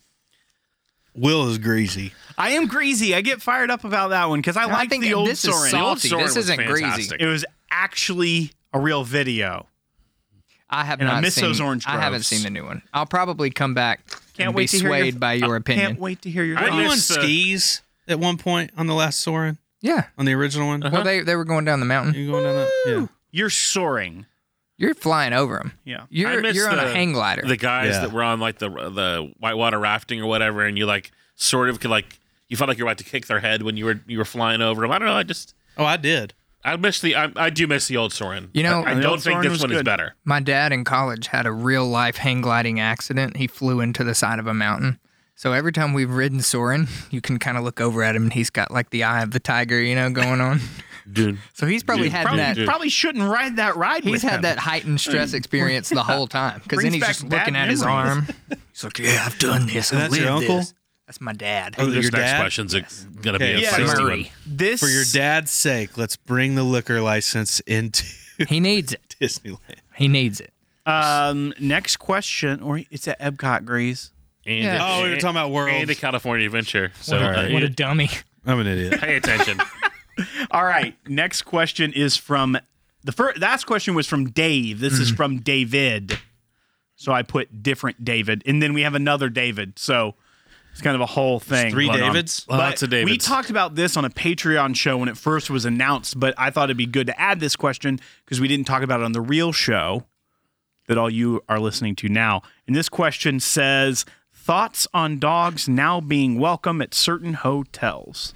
Will is greasy. I am greasy. I get fired up about that one because I I like think the old this is Soarin'. The old salty. Soarin' This was isn't greasy. fantastic. It was actually a real video. I have And I not miss seen, those orange I haven't groves. seen the new one. I'll probably come back Can't and wait be to hear your- swayed by your opinion. Can't wait to hear your I Were thoughts. you on miss the- skis at one point on the last Soarin'? Yeah. On the original one? Well, they they were going down the mountain. You going down that? Yeah. You're soaring. You're flying over them. Yeah. I You're miss you're on the- a hang glider. The guys Yeah. that were on like the the whitewater rafting or whatever, and you like sort of could like you felt like you were about to kick their head when you were you were flying over them. I don't know. I just Oh, I did. I miss the I, I do miss the old Soarin'. You know, I, I the don't old think Soarin' this was one is good. better. My dad in college had a real life hang gliding accident. He flew into the side of a mountain. So every time we've ridden Soarin', you can kind of look over at him and he's got like the eye of the tiger, you know, going on. Dude, So he's probably had Probably, that. probably shouldn't ride that ride He's with had him. that heightened stress experience the whole time because then Brings he's back just bad looking at his memories. arm. He's like, "Yeah, I've done this. And I've that's your lived uncle? this." That's my dad. Oh, this your next dad? question's a- gonna Okay. be a Yeah, feisty Murray. one. This For your dad's sake, let's bring the liquor license into He needs it. Disneyland. He needs it. Um, next question, or it's at Epcot, Grease. And Yeah. Oh, we were talking about World. and a California Adventure. So What a, uh, what a dummy. I'm an idiot. pay attention. All right, next question is from the first. Last question was from Dave. This is from David. So I put different David, and then we have another David. So it's kind of a whole thing. Three going on. Davids? But Lots of Davids. We talked about this on a Patreon show when it first was announced, but I thought it'd be good to add this question because we didn't talk about it on the real show that all you are listening to now. And this question says, thoughts on dogs now being welcome at certain hotels?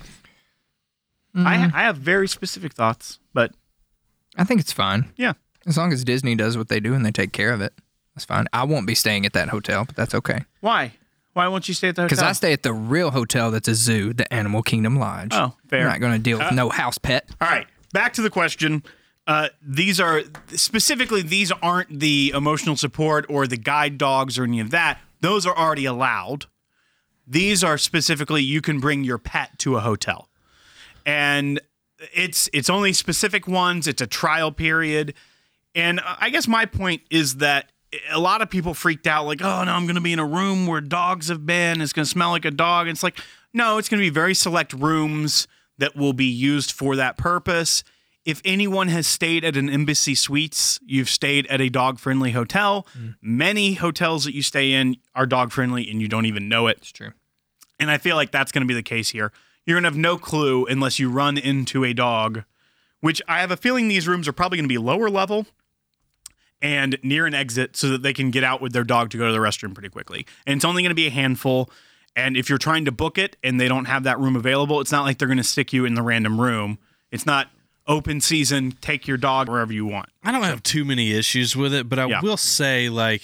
I, I have very specific thoughts, but I think it's fine. yeah. As long as Disney does what they do and they take care of it, that's fine. I won't be staying at that hotel, but that's okay. Why? Why won't you stay at the hotel? Because I stay at the real hotel that's a zoo, the Animal Kingdom Lodge. Oh, fair. I'm not going to deal with no house pet. All right, back to the question. Uh, these are specifically these aren't the emotional support or the guide dogs or any of that. Those are already allowed. These are specifically you can bring your pet to a hotel, and it's it's only specific ones. It's a trial period, and I guess my point is that a lot of people freaked out like, oh no, I'm going to be in a room where dogs have been. It's going to smell like a dog. And it's like, no, it's going to be very select rooms that will be used for that purpose. If anyone has stayed at an Embassy Suites, you've stayed at a dog-friendly hotel. Mm. Many hotels that you stay in are dog-friendly and you don't even know it. It's true. And I feel like that's going to be the case here. You're going to have no clue unless you run into a dog, which I have a feeling these rooms are probably going to be lower level. and near an exit so that they can get out with their dog to go to the restroom pretty quickly. And it's only going to be a handful. And if you're trying to book it and they don't have that room available, it's not like they're going to stick you in the random room. It's not open season, take your dog wherever you want. I don't have too many issues with it, but I Yeah. will say, like,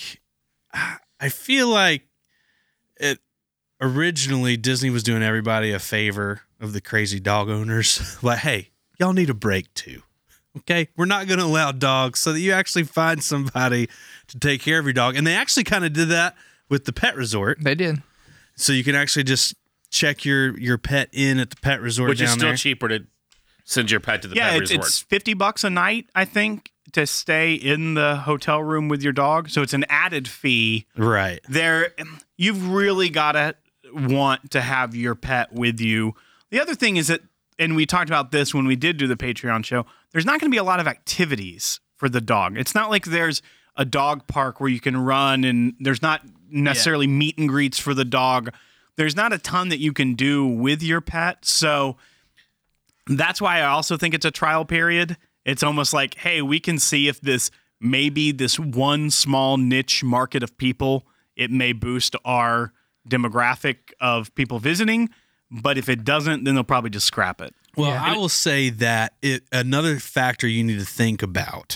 I feel like it originally Disney was doing everybody a favor of the crazy dog owners. Like, hey, y'all need a break too. Okay, we're not going to allow dogs, so that you actually find somebody to take care of your dog. And they actually kind of did that with the pet resort. They did. So you can actually just check your your pet in at the pet resort Which down is still there. cheaper to send your pet to the Yeah, pet it's, resort. it's fifty bucks a night, I think, to stay in the hotel room with your dog. So it's an added fee. Right. There, you've really got to want to have your pet with you. The other thing is that, and we talked about this when we did do the Patreon show, there's not going to be a lot of activities for the dog. It's not like there's a dog park where you can run and there's not necessarily meet and greets for the dog. There's not a ton that you can do with your pet. So that's why I also think it's a trial period. It's almost like, hey, we can see if this maybe this one small niche market of people, it may boost our demographic of people visiting. But if it doesn't, then they'll probably just scrap it. Well, Yeah. I will say that it, another factor you need to think about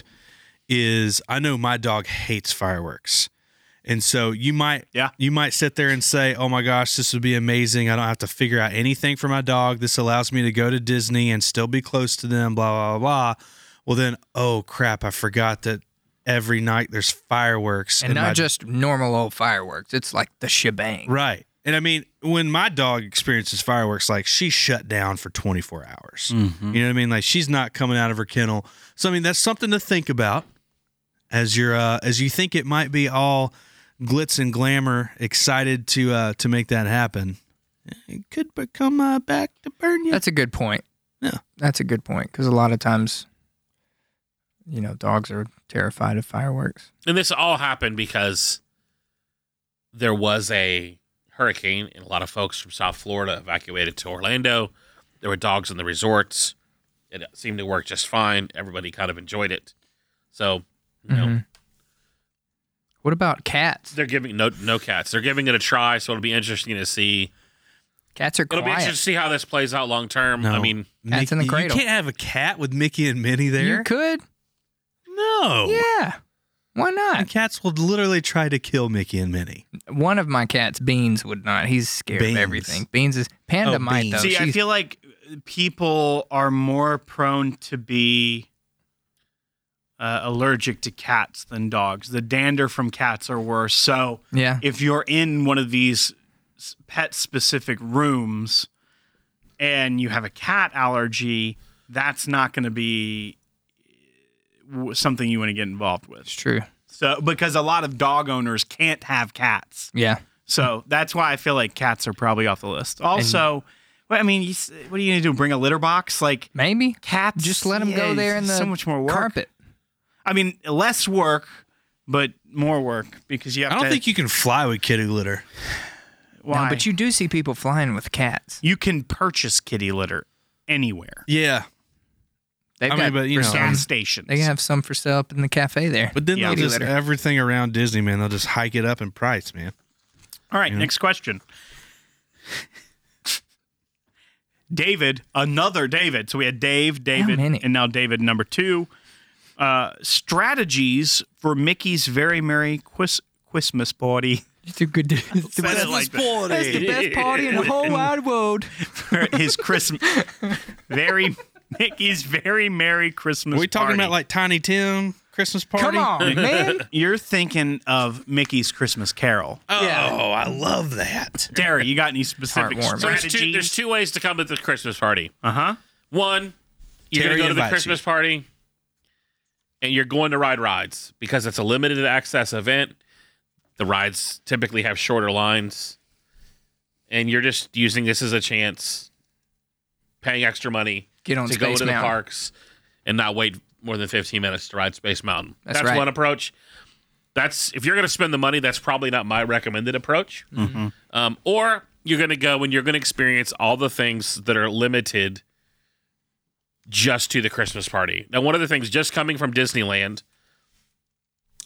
is I know my dog hates fireworks. And so you might Yeah. you might sit there and say, "Oh my gosh, this would be amazing. I don't have to figure out anything for my dog. This allows me to go to Disney and still be close to them, blah blah blah." Well then, oh crap, I forgot that every night there's fireworks. And my- not just normal old fireworks. It's like the shebang. Right. And I mean, when my dog experiences fireworks, like she shut down for twenty-four hours. You know what I mean? Like she's not coming out of her kennel. So I mean, that's something to think about as you're uh, as you think it might be all glitz and glamour, excited to uh, to make that happen. It could become uh, back to burn you. That's a good point. Yeah. That's a good point because a lot of times, you know, dogs are terrified of fireworks. And this all happened because there was a hurricane and a lot of folks from South Florida evacuated to Orlando. There were dogs in the resorts. It seemed to work just fine. Everybody kind of enjoyed it. So, you know, Mhm. What about cats? they're giving no no cats. They're giving it a try, so it'll be interesting to see. Cats are It'll be interesting quiet. to see how this plays out long term. No. I mean, Cats in the Mickey- cradle. You can't have a cat with Mickey and Minnie there. You could. No. Yeah. Why The not? cats will literally try to kill Mickey and Minnie. One of my cats, Beans, would not. He's scared Beans. of everything. Beans is Panda Oh, might Beans. though. See, I She's- feel like people are more prone to be uh, allergic to cats than dogs. The dander from cats are worse. So yeah. if you're in one of these pet specific rooms and you have a cat allergy, that's not going to be w- something you want to get involved with. It's true. So because a lot of dog owners can't have cats. Yeah. So that's why I feel like cats are probably off the list. Also, well, I mean, you, s- what are you going to do? Bring a litter box? Like Maybe. cats? Just let them go yeah, there in the so much more work. carpet. I mean, less work, but more work because you have I don't to. think you can fly with kitty litter. Why? No, but you do see people flying with cats. you can purchase kitty litter anywhere. Yeah. They've I mean, got but, you for know, some- Gas stations. they can have some for sale up in the cafe there. But then Yeah. they'll Kitty just litter. everything around Disney, man. They'll just hike it up in price, man. All right, next question. David, another David. So we had Dave, David, many? and now David number two. Uh, strategies for Mickey's Very Merry Quis- Christmas Party. It's a good. It's the Said best, it like that's the best party in the whole wide world. for his Christmas. Very Mickey's Very Merry Christmas Are we talking Party. about like Tiny Tim Christmas party? Come on, man. You're thinking of Mickey's Christmas Carol. Oh, Yeah. I love that. Derek, you got any specific Heartwarming. so there's two, strategies? there's two ways to come to the Christmas party. Uh huh. One, you're Terry going to go to the invites Christmas party and you're going to ride rides because it's a limited access event. The rides typically have shorter lines. And you're just using this as a chance, paying extra money Get on to go Space to the Mountain. parks and not wait more than fifteen minutes to ride Space Mountain. That's That's right. one approach. That's if you're going to spend the money, that's probably not my recommended approach. Um, or you're going to go and you're going to experience all the things that are limited just to the Christmas party. Now, one of the things just coming from Disneyland,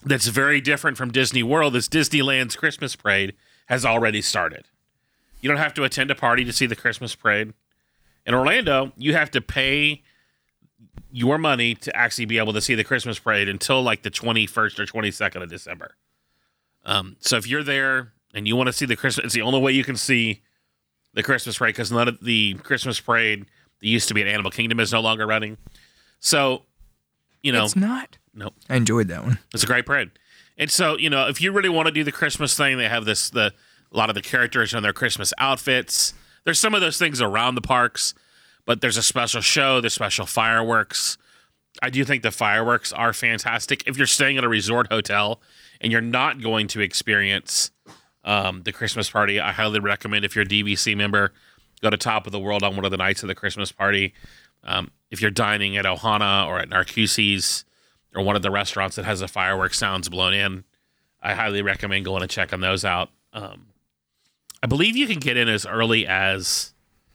that's very different from Disney World is Disneyland's Christmas parade has already started. You don't have to attend a party to see the Christmas parade. In Orlando, you have to pay your money to actually be able to see the Christmas parade until like the twenty-first or twenty-second of December. Um, so if you're there and you want to see the Christmas, it's the only way you can see the Christmas parade because none of the Christmas parade that used to be at Animal Kingdom is no longer running. So, you know, It's not. no, I enjoyed that one. it's a great parade. And so, you know, if you really want to do the Christmas thing, they have this, the, a lot of the characters in their Christmas outfits. There's some of those things around the parks, but there's a special show, there's special fireworks. I do think the fireworks are fantastic. If you're staying at a resort hotel and you're not going to experience um, the Christmas party, I highly recommend, if you're a D V C member, go to Top of the World on one of the nights of the Christmas party. Um, if you're dining at Ohana or at Narcoossee's or one of the restaurants that has the fireworks sounds blown in, I highly recommend going and checking those out. Um, I believe you can get in as early as,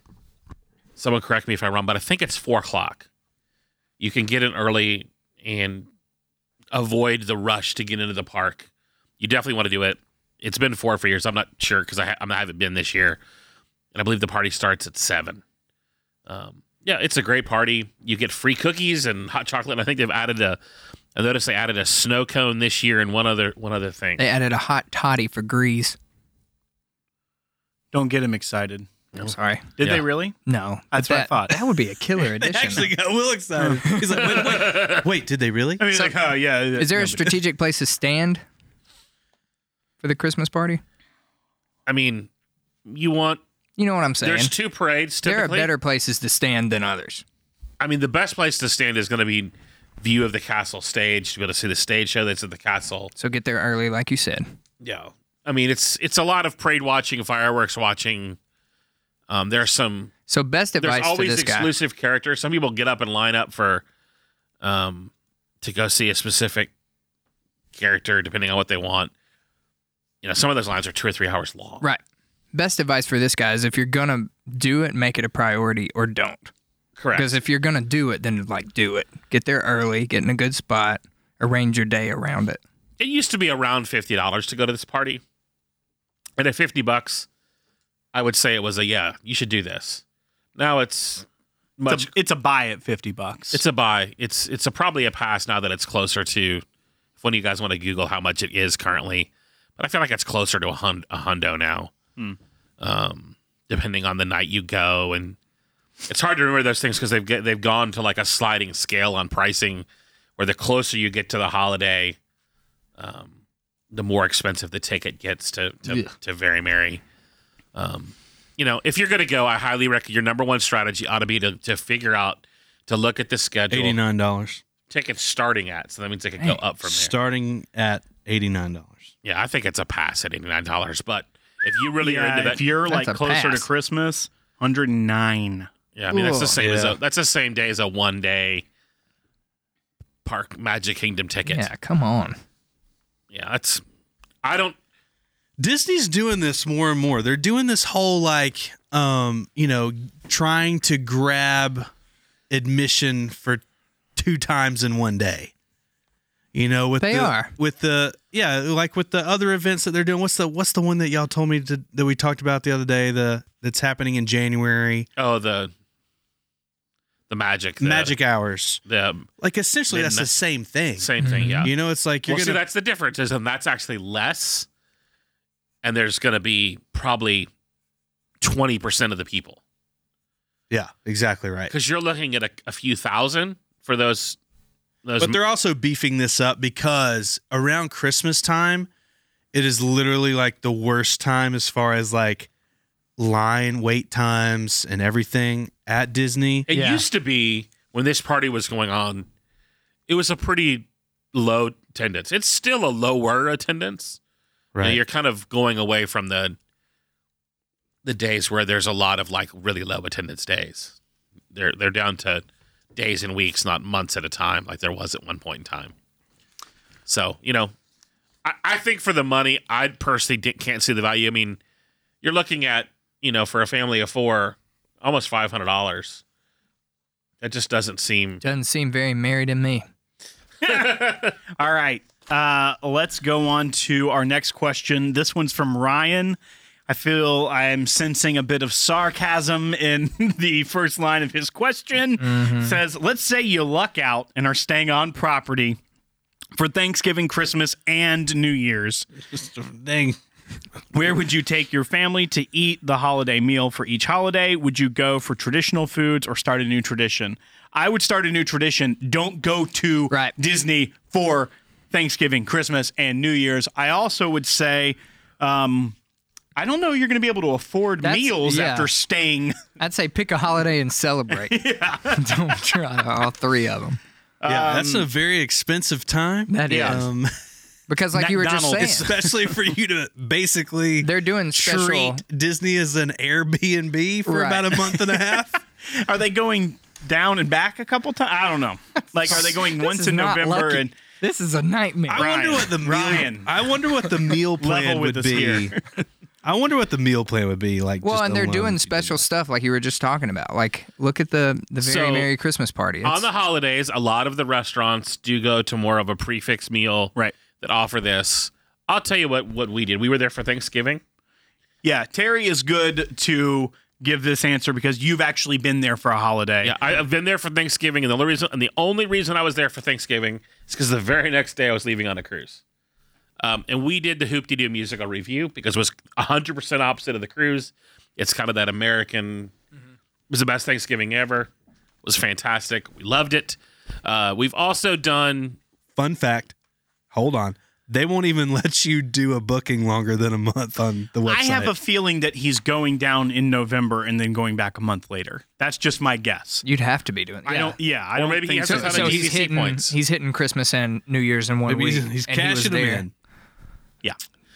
someone correct me if I'm wrong, but I think it's four o'clock. You can get in early and avoid the rush to get into the park. You definitely want to do it. It's been four for years. I'm not sure because I, ha- I haven't been this year. And I believe the party starts at seven. Um, yeah, it's a great party. You get free cookies and hot chocolate. And I think they've added a, I noticed they added a snow cone this year and one other one other thing. They added a hot toddy for Grease. Don't get him excited. I'm sorry. Did Yeah. they really? No. That's but what I that, thought. That would be a killer They addition. actually got Will excited. He's like, wait, wait, wait, did they really? I mean, So- like, oh, yeah. Is there a strategic place to stand for the Christmas party? I mean, you want, You know what I'm saying? there's two parades There are typically. better places to stand than others. I mean, the best place to stand is going to be view of the castle stage, to be able to see the stage show that's at the castle. So get there early, like you said. Yeah. I mean, it's it's a lot of parade watching, fireworks watching. Um, there's some, So best there's advice to always this guy. exclusive characters. Some people get up and line up for, um, to go see a specific character, depending on what they want. You know, some of those lines are two or three hours long. Right. Best advice for this guy is if you're going to do it, make it a priority or don't. Correct. Because if you're going to do it, then like do it. Get there early, get in a good spot, arrange your day around it. It used to be around fifty dollars to go to this party. And at fifty bucks, I would say it was a, yeah, you should do this. Now it's much, It's a, it's a buy at fifty bucks. it's a buy. It's it's a probably a pass now that it's closer to, if one of you guys want to Google how much it is currently. But I feel like it's closer to a, hun- a hundo now, Hmm. um, depending on the night you go. And it's hard to remember those things because they've get, they've gone to like a sliding scale on pricing, where the closer you get to the holiday, um, the more expensive the ticket gets to to, Yeah. to Very Merry. Um, you know, if you're going to go, I highly recommend your number one strategy ought to be to, to figure out, to look at the schedule. eighty-nine dollars. Tickets starting at, so that means they could go Dang. up from there. Starting at eighty-nine dollars. Yeah, I think it's a pass at eighty-nine dollars. But if you really are yeah, into that, if you're That's like a closer pass. to Christmas, one hundred nine. yeah, I mean that's the Ugh. same as Yeah. a that's the same day as a one day Park Magic Kingdom ticket. Yeah, come on. Yeah, that's I don't. Disney's doing this more and more. They're doing this whole like, um, you know, trying to grab admission for two times in one day. You know, with They the, are. with the yeah, like with the other events that they're doing. What's the what's the one that y'all told me to, that we talked about the other day? The that's happening in January. Oh, the the magic, the, Magic hours. the Like essentially, that's the Midnight- same thing. same thing. Yeah. You know, it's like you're Well, see, gonna that's the difference, is and that's actually less, and there's going to be probably twenty percent of the people, yeah, exactly right. because you're looking at a, a few thousand for those. Those But they're also beefing this up because around Christmas time, it is literally like the worst time as far as like line wait times and everything at Disney. It Yeah. used to be, when this party was going on, it was a pretty low attendance. It's still a lower attendance. You know, Right. you're kind of going away from the the days where there's a lot of like really low attendance days. They're they're down to days and weeks, not months at a time, like there was at one point in time. So, you know, I, I think for the money, I personally di- can't see the value. I mean, you're looking at, you know, for a family of four, almost five hundred dollars. That just doesn't seem. Doesn't seem very merry to me. All right. Uh, let's go on to our next question. This one's from Ryan. I feel I'm sensing a bit of sarcasm in the first line of his question. Mm-hmm. Says, let's say you luck out and are staying on property for Thanksgiving, Christmas, and New Year's. Dang. Where would you take your family to eat the holiday meal for each holiday? Would you go for traditional foods or start a new tradition? I would start a new tradition. Don't go to right. Disney for Thanksgiving, Christmas, and New Year's. I also would say, um, I don't know you're going to be able to afford That's, meals yeah. after staying. I'd say pick a holiday and celebrate. yeah. Don't try all three of them. Yeah, Um, that's a very expensive time. That is. Um, Because like you were just saying. especially for you to basically They're doing special. treat Disney as an Airbnb for Right. about a month and a half. Are they going down and back a couple times? I don't know. Like, are they going This once is in not November lucky. and This is a nightmare. I wonder Ryan, what the meal, Ryan. I wonder what the meal plan Level with would us be. here. I wonder what the meal plan would be like. Well, just and they're alone doing if you special did stuff like you were just talking about. Like, look at the the very So, Merry Christmas party. It's- On the holidays, a lot of the restaurants do go to more of a prefix meal Right. that offer this. I'll tell you what, what we did. We were there for Thanksgiving. Yeah, Terry is good to give this answer because you've actually been there for a holiday. Yeah, I, I've been there for Thanksgiving, and the only reason and the only reason I was there for Thanksgiving is because the very next day I was leaving on a cruise. Um, and we did the Hoop-De-Doo musical review because it was one hundred percent opposite of the cruise. It's kind of that American, mm-hmm. It was the best Thanksgiving ever. It was fantastic. We loved it. Uh, we've also done... Fun fact. Hold on. They won't even let you do a booking longer than a month on the website. I have a feeling that he's going down in November and then going back a month later. That's just my guess. You'd have to be doing. I yeah. don't. Yeah, I Or don't maybe he think has so. to sign So a he's G C C hitting points. he's hitting Christmas and New Year's in one Maybe week. he's, he's and he was cashing them there. in. Yeah.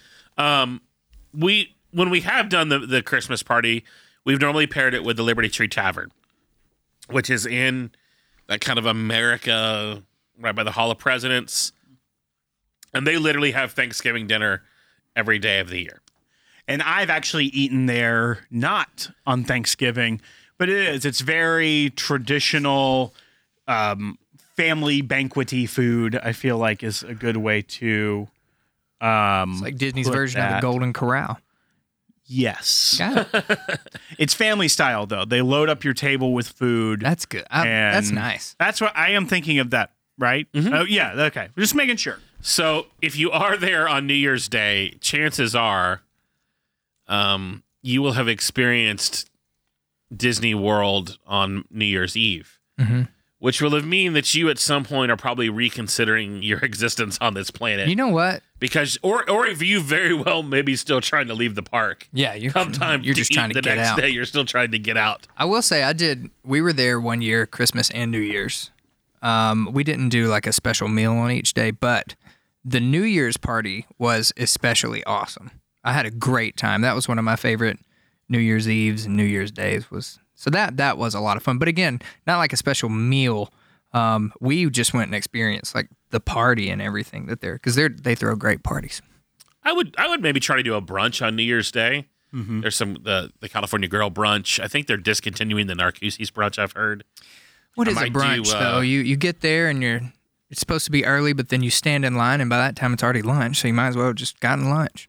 Um, we when we have done the, the Christmas party, we've normally paired it with the Liberty Tree Tavern, which is in that kind of America, right by the Hall of Presidents. And they literally have Thanksgiving dinner every day of the year. And I've actually eaten there not on Thanksgiving, but it is. It's very traditional, um, family banquety food. I feel like is a good way to. Um, It's like Disney's put version of that. the Golden Corral. Yes, Got it. it's family style though. They load up your table with food. That's good. I, and that's nice. That's what I am thinking of. That right? Oh yeah. Okay. Just making sure. So if you are there on New Year's Day, chances are um, you will have experienced Disney World on New Year's Eve, Mm-hmm. which will have mean that you at some point are probably reconsidering your existence on this planet. You know what? Because, or or if you very well maybe still trying to leave the park. Yeah, you're Sometime you're to just eat trying to the get next out. day, you're still trying to get out. I will say I did. We were there one year, Christmas and New Year's. Um, we didn't do like a special meal on each day, but the New Year's party was especially awesome. I had a great time. That was one of my favorite New Year's Eves and New Year's Days. Was so that that was a lot of fun. But again, not like a special meal. Um, we just went and experienced like the party and everything that they're because they they throw great parties. I would I would maybe try to do a brunch on New Year's Day. Mm-hmm. There's some the the California Girl brunch. I think they're discontinuing the Narcoossee's brunch. I've heard. What I is a might do, brunch uh, though? You you get there and you're it's supposed to be early, but then you stand in line, and by that time it's already lunch. So you might as well have just gotten lunch.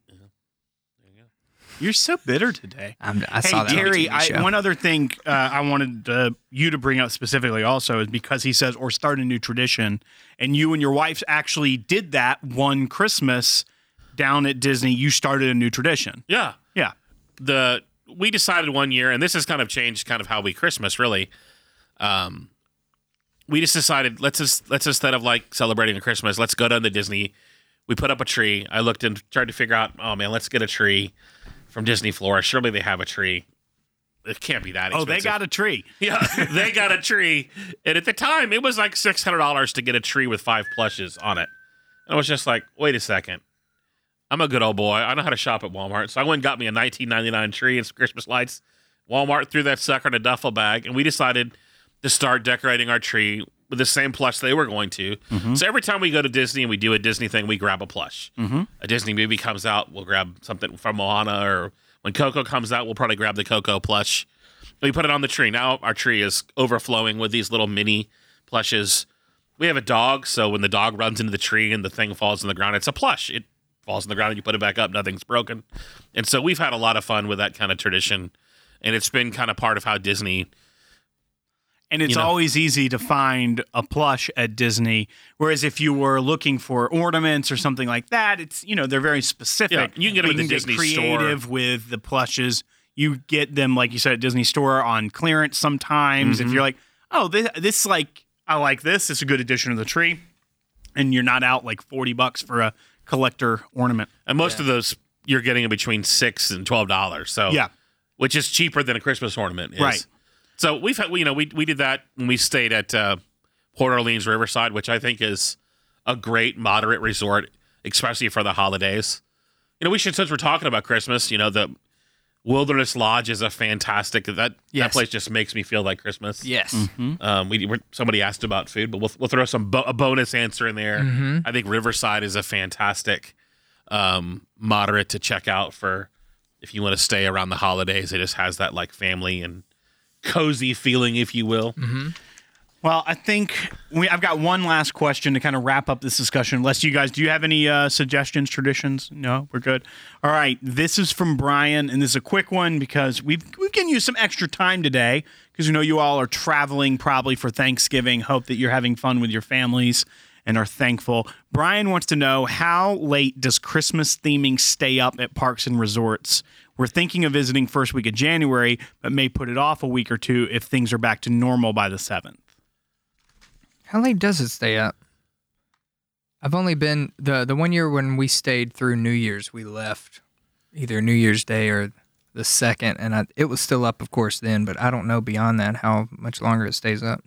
You're so bitter today. I'm, I Hey, saw that. Terry, on a T V show. I, one other thing uh, I wanted uh, you to bring up specifically also is because he says, or start a new tradition, and you and your wife actually did that one Christmas down at Disney. You started a new tradition. Yeah. Yeah. The we decided one year, and this has kind of changed kind of how we Christmas really. Um, we just decided let's just let's instead of like celebrating a Christmas, let's go down to Disney. We put up a tree. I looked and tried to figure out, oh man, let's get a tree from Disney Florida. Surely they have a tree. It can't be that Oh, expensive. they got a tree. Yeah, they got a tree. And at the time, it was like six hundred dollars to get a tree with five plushes on it. And I was just like, wait a second. I'm a good old boy. I know how to shop at Walmart. So I went and got me a nineteen ninety-nine tree and some Christmas lights. Walmart threw that sucker in a duffel bag. And we decided to start decorating our tree with the same plush they were going to. Mm-hmm. So every time we go to Disney and we do a Disney thing, we grab a plush. Mm-hmm. A Disney movie comes out, we'll grab something from Moana, or when Coco comes out, we'll probably grab the Coco plush. We put it on the tree. Now our tree is overflowing with these little mini plushes. we have a dog, so when the dog runs into the tree and the thing falls on the ground, it's a plush. It falls on the ground and you put it back up, nothing's broken. And so we've had a lot of fun with that kind of tradition, and it's been kind of part of how Disney. And it's You know. always easy to find a plush at Disney. Whereas if you were looking for ornaments or something like that, it's, you know, they're very specific. Yeah, you can get them at the Disney get creative store. with the plushes. You get them, like you said, at Disney Store on clearance sometimes. Mm-hmm. If you're like, oh, this, this like, I like this. It's a good addition to the tree. And you're not out like forty bucks for a collector ornament. And most of those you're getting in between six and twelve dollars. So Yeah. which is cheaper than a Christmas ornament is. Right. So we've had, you know, we we did that when we stayed at uh, Port Orleans Riverside, which I think is a great moderate resort, especially for the holidays. You know, we should, since we're talking about Christmas, you know, the Wilderness Lodge is a fantastic, that, that Yes. place just makes me feel like Christmas. Yes. Um, we we're, somebody asked about food, but we'll we'll throw some bo- a bonus answer in there. Mm-hmm. I think Riverside is a fantastic um, moderate to check out for if you want to stay around the holidays. It just has that like family and cozy feeling, if you will. Mm-hmm. Well, I think we, I've got one last question to kind of wrap up this discussion. Unless you guys, do you have any uh, suggestions, traditions? No, we're good. All right, this is from Brian, and this is a quick one because we've we've given you some extra time today because we know you all are traveling probably for Thanksgiving. Hope that you're having fun with your families and are thankful. Brian wants to know, how late does Christmas theming stay up at parks and resorts? We're thinking of visiting first week of January, but may put it off a week or two if things are back to normal by the seventh. How late does it stay up? I've only been the the one year when we stayed through New Year's. We left either New Year's Day or the second, and I, it was still up, of course, then. But I don't know beyond that how much longer it stays up.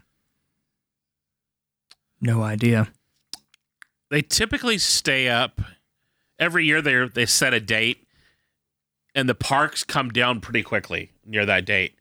No idea. They typically stay up every year. They they set a date, and the parks come down pretty quickly near that date.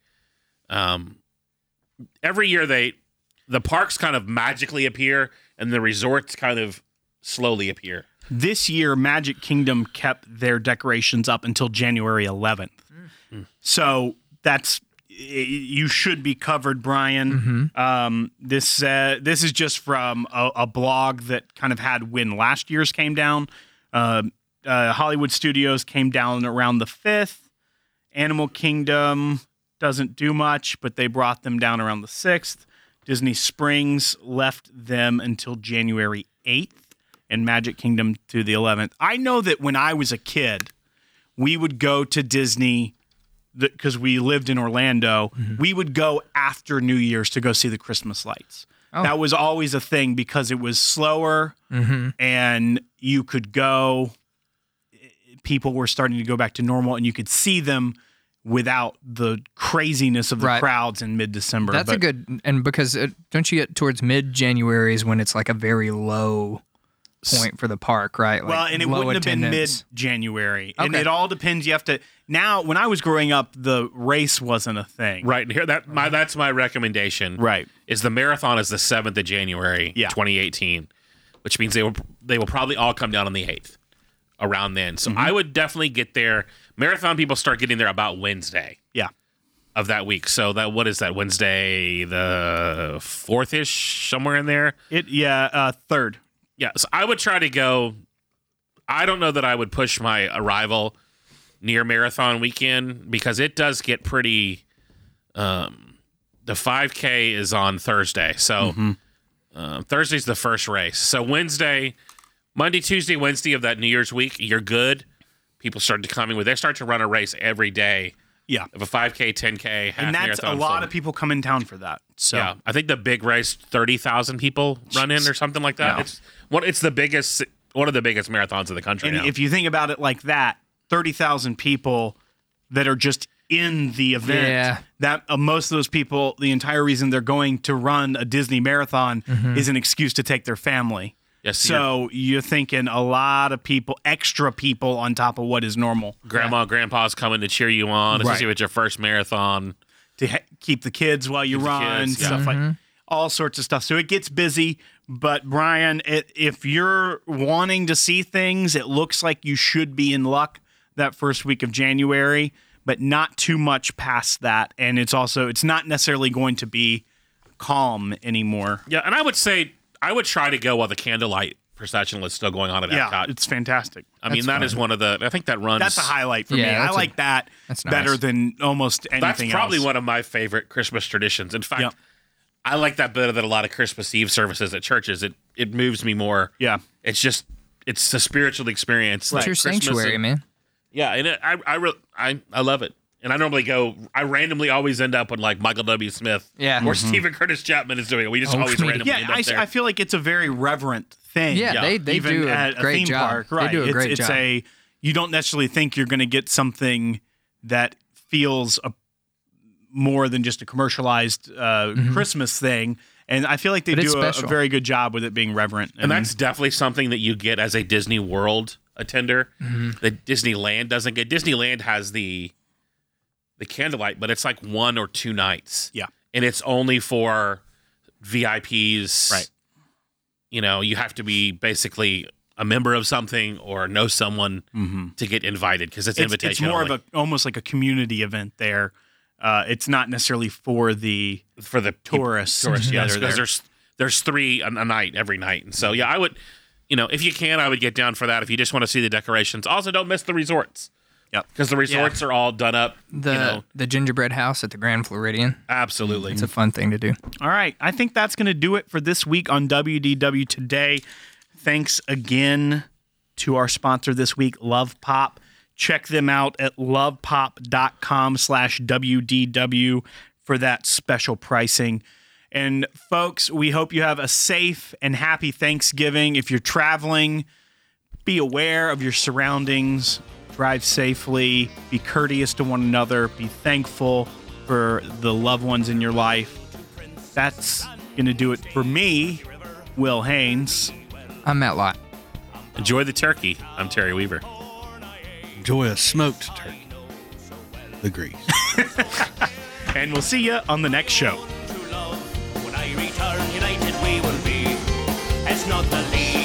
Um, every year they the parks kind of magically appear, and the resorts kind of slowly appear. This year, Magic Kingdom kept their decorations up until January eleventh. Mm. So that's, you should be covered, Brian. Mm-hmm. Um, this uh, this is just from a, a blog that kind of had when last year's came down. Uh, uh, Hollywood Studios came down around the fifth. Animal Kingdom doesn't do much, but they brought them down around the sixth. Disney Springs left them until January eighth, and Magic Kingdom to the eleventh. I know that when I was a kid, we would go to Disney because we lived in Orlando. Mm-hmm. We would go after New Year's to go see the Christmas lights. Oh. That was always a thing because it was slower, mm-hmm. and you could go. People were starting to go back to normal, and you could see them without the craziness of the right. crowds in mid-December. That's but, a good, and because it, don't you get towards mid-January is when it's like a very low point for the park, right? Like well, and it low wouldn't attendance. have been mid-January. And Okay. it all depends. You have to, now, when I was growing up, the race wasn't a thing. Right, and here that my that's my recommendation. Right. Is the marathon is the seventh of January, Yeah. twenty eighteen, which means they will they will probably all come down on the eighth, around then. So Mm-hmm. I would definitely get there. Marathon people start getting there about Wednesday Yeah. of that week. So that what is that, Wednesday the fourth ish, somewhere in there. It, yeah, uh, third. Yeah, so I would try to go. I don't know that I would push my arrival near marathon weekend because it does get pretty. Um, the five K is on Thursday, so Mm-hmm. uh, Thursday's the first race. So Wednesday, Monday, Tuesday, Wednesday of that New Year's week, you're good. People start to coming with. They start to run a race every day Yeah. of a five K, ten K, half And that's a marathon, lot full. of people come in town for that. So, Yeah, I think the big race, thirty thousand people run in or something like that. Yeah. It's one. It's the biggest, one of the biggest marathons in the country and now. if you think about it like that, thirty thousand people that are just in the event, Yeah. that uh, most of those people, the entire reason they're going to run a Disney marathon is an excuse to take their family. Yes, So you're thinking a lot of people, extra people on top of what is normal Grandma, and grandpa's coming to cheer you on, especially Right. with your first marathon. to ha- keep the kids while you Keep the run, kids, yeah. stuff like all sorts of stuff. So it gets busy. But Brian, it, if you're wanting to see things, it looks like you should be in luck that first week of January, but not too much past that. And it's also, it's not necessarily going to be calm anymore. Yeah, and I would say I would try to go while the candlelight procession was still going on at Yeah, Epcot. it's fantastic. I mean, That's that is fun. one of the. I think that runs. That's a highlight for Yeah, me. I that's a- like that that's better nice. than almost That's anything probably else. one of my favorite Christmas traditions. In fact, Yep. I like that better than a lot of Christmas Eve services at churches. It it moves me more. Yeah. It's just it's a spiritual experience. It's like your Christmas sanctuary, and- man. Yeah, and it, I I, re- I I love it. And I normally go. I randomly always end up when like Michael W. Smith, Yeah. or Mhm. Stephen Curtis Chapman is doing it. We just Oh, always comedic. randomly Yeah, end up I, there. I feel like it's a very reverent thing. Yeah, Yeah. they, they Even do a at a great theme job. park, right? They do a it's, great it's job. a you don't necessarily think you're going to get something that feels a, more than just a commercialized uh, Christmas thing, and I feel like they But it's do a, a special. very good job with it being reverent. and that's definitely something that you get as a Disney World attender that Disneyland doesn't get. Disneyland has the the candlelight, but it's like one or two nights. Yeah. And it's only for V I Ps. Right. You know, you have to be basically a member of something or know someone to get invited because it's, it's, invitation it's more only. of a almost like a community event there. Uh, it's not necessarily for the for the tourists. tourists, that yes, are there. because there's there's three a, a night every night, and so yeah, I would, you know, if you can, I would get down for that. If you just want to see the decorations, also don't miss the resorts. Yep. Because the resorts are all done up. The you know, the gingerbread house at the Grand Floridian. absolutely. It's a fun thing to do. All right. I think that's going to do it for this week on W D W Today. Thanks again to our sponsor this week, Love Pop. Check them out at lovepop.com slash WDW for that special pricing. And folks, we hope you have a safe and happy Thanksgiving. If you're traveling, be aware of your surroundings. Drive safely, be courteous to one another, be thankful for the loved ones in your life. That's going to do it for me, Will Haynes. I'm Matt Lott. Enjoy the turkey. I'm Terry Weaver. Enjoy a smoked turkey. The grease. And we'll see you on the next show. True love, when I return, united we will be. It's not the least.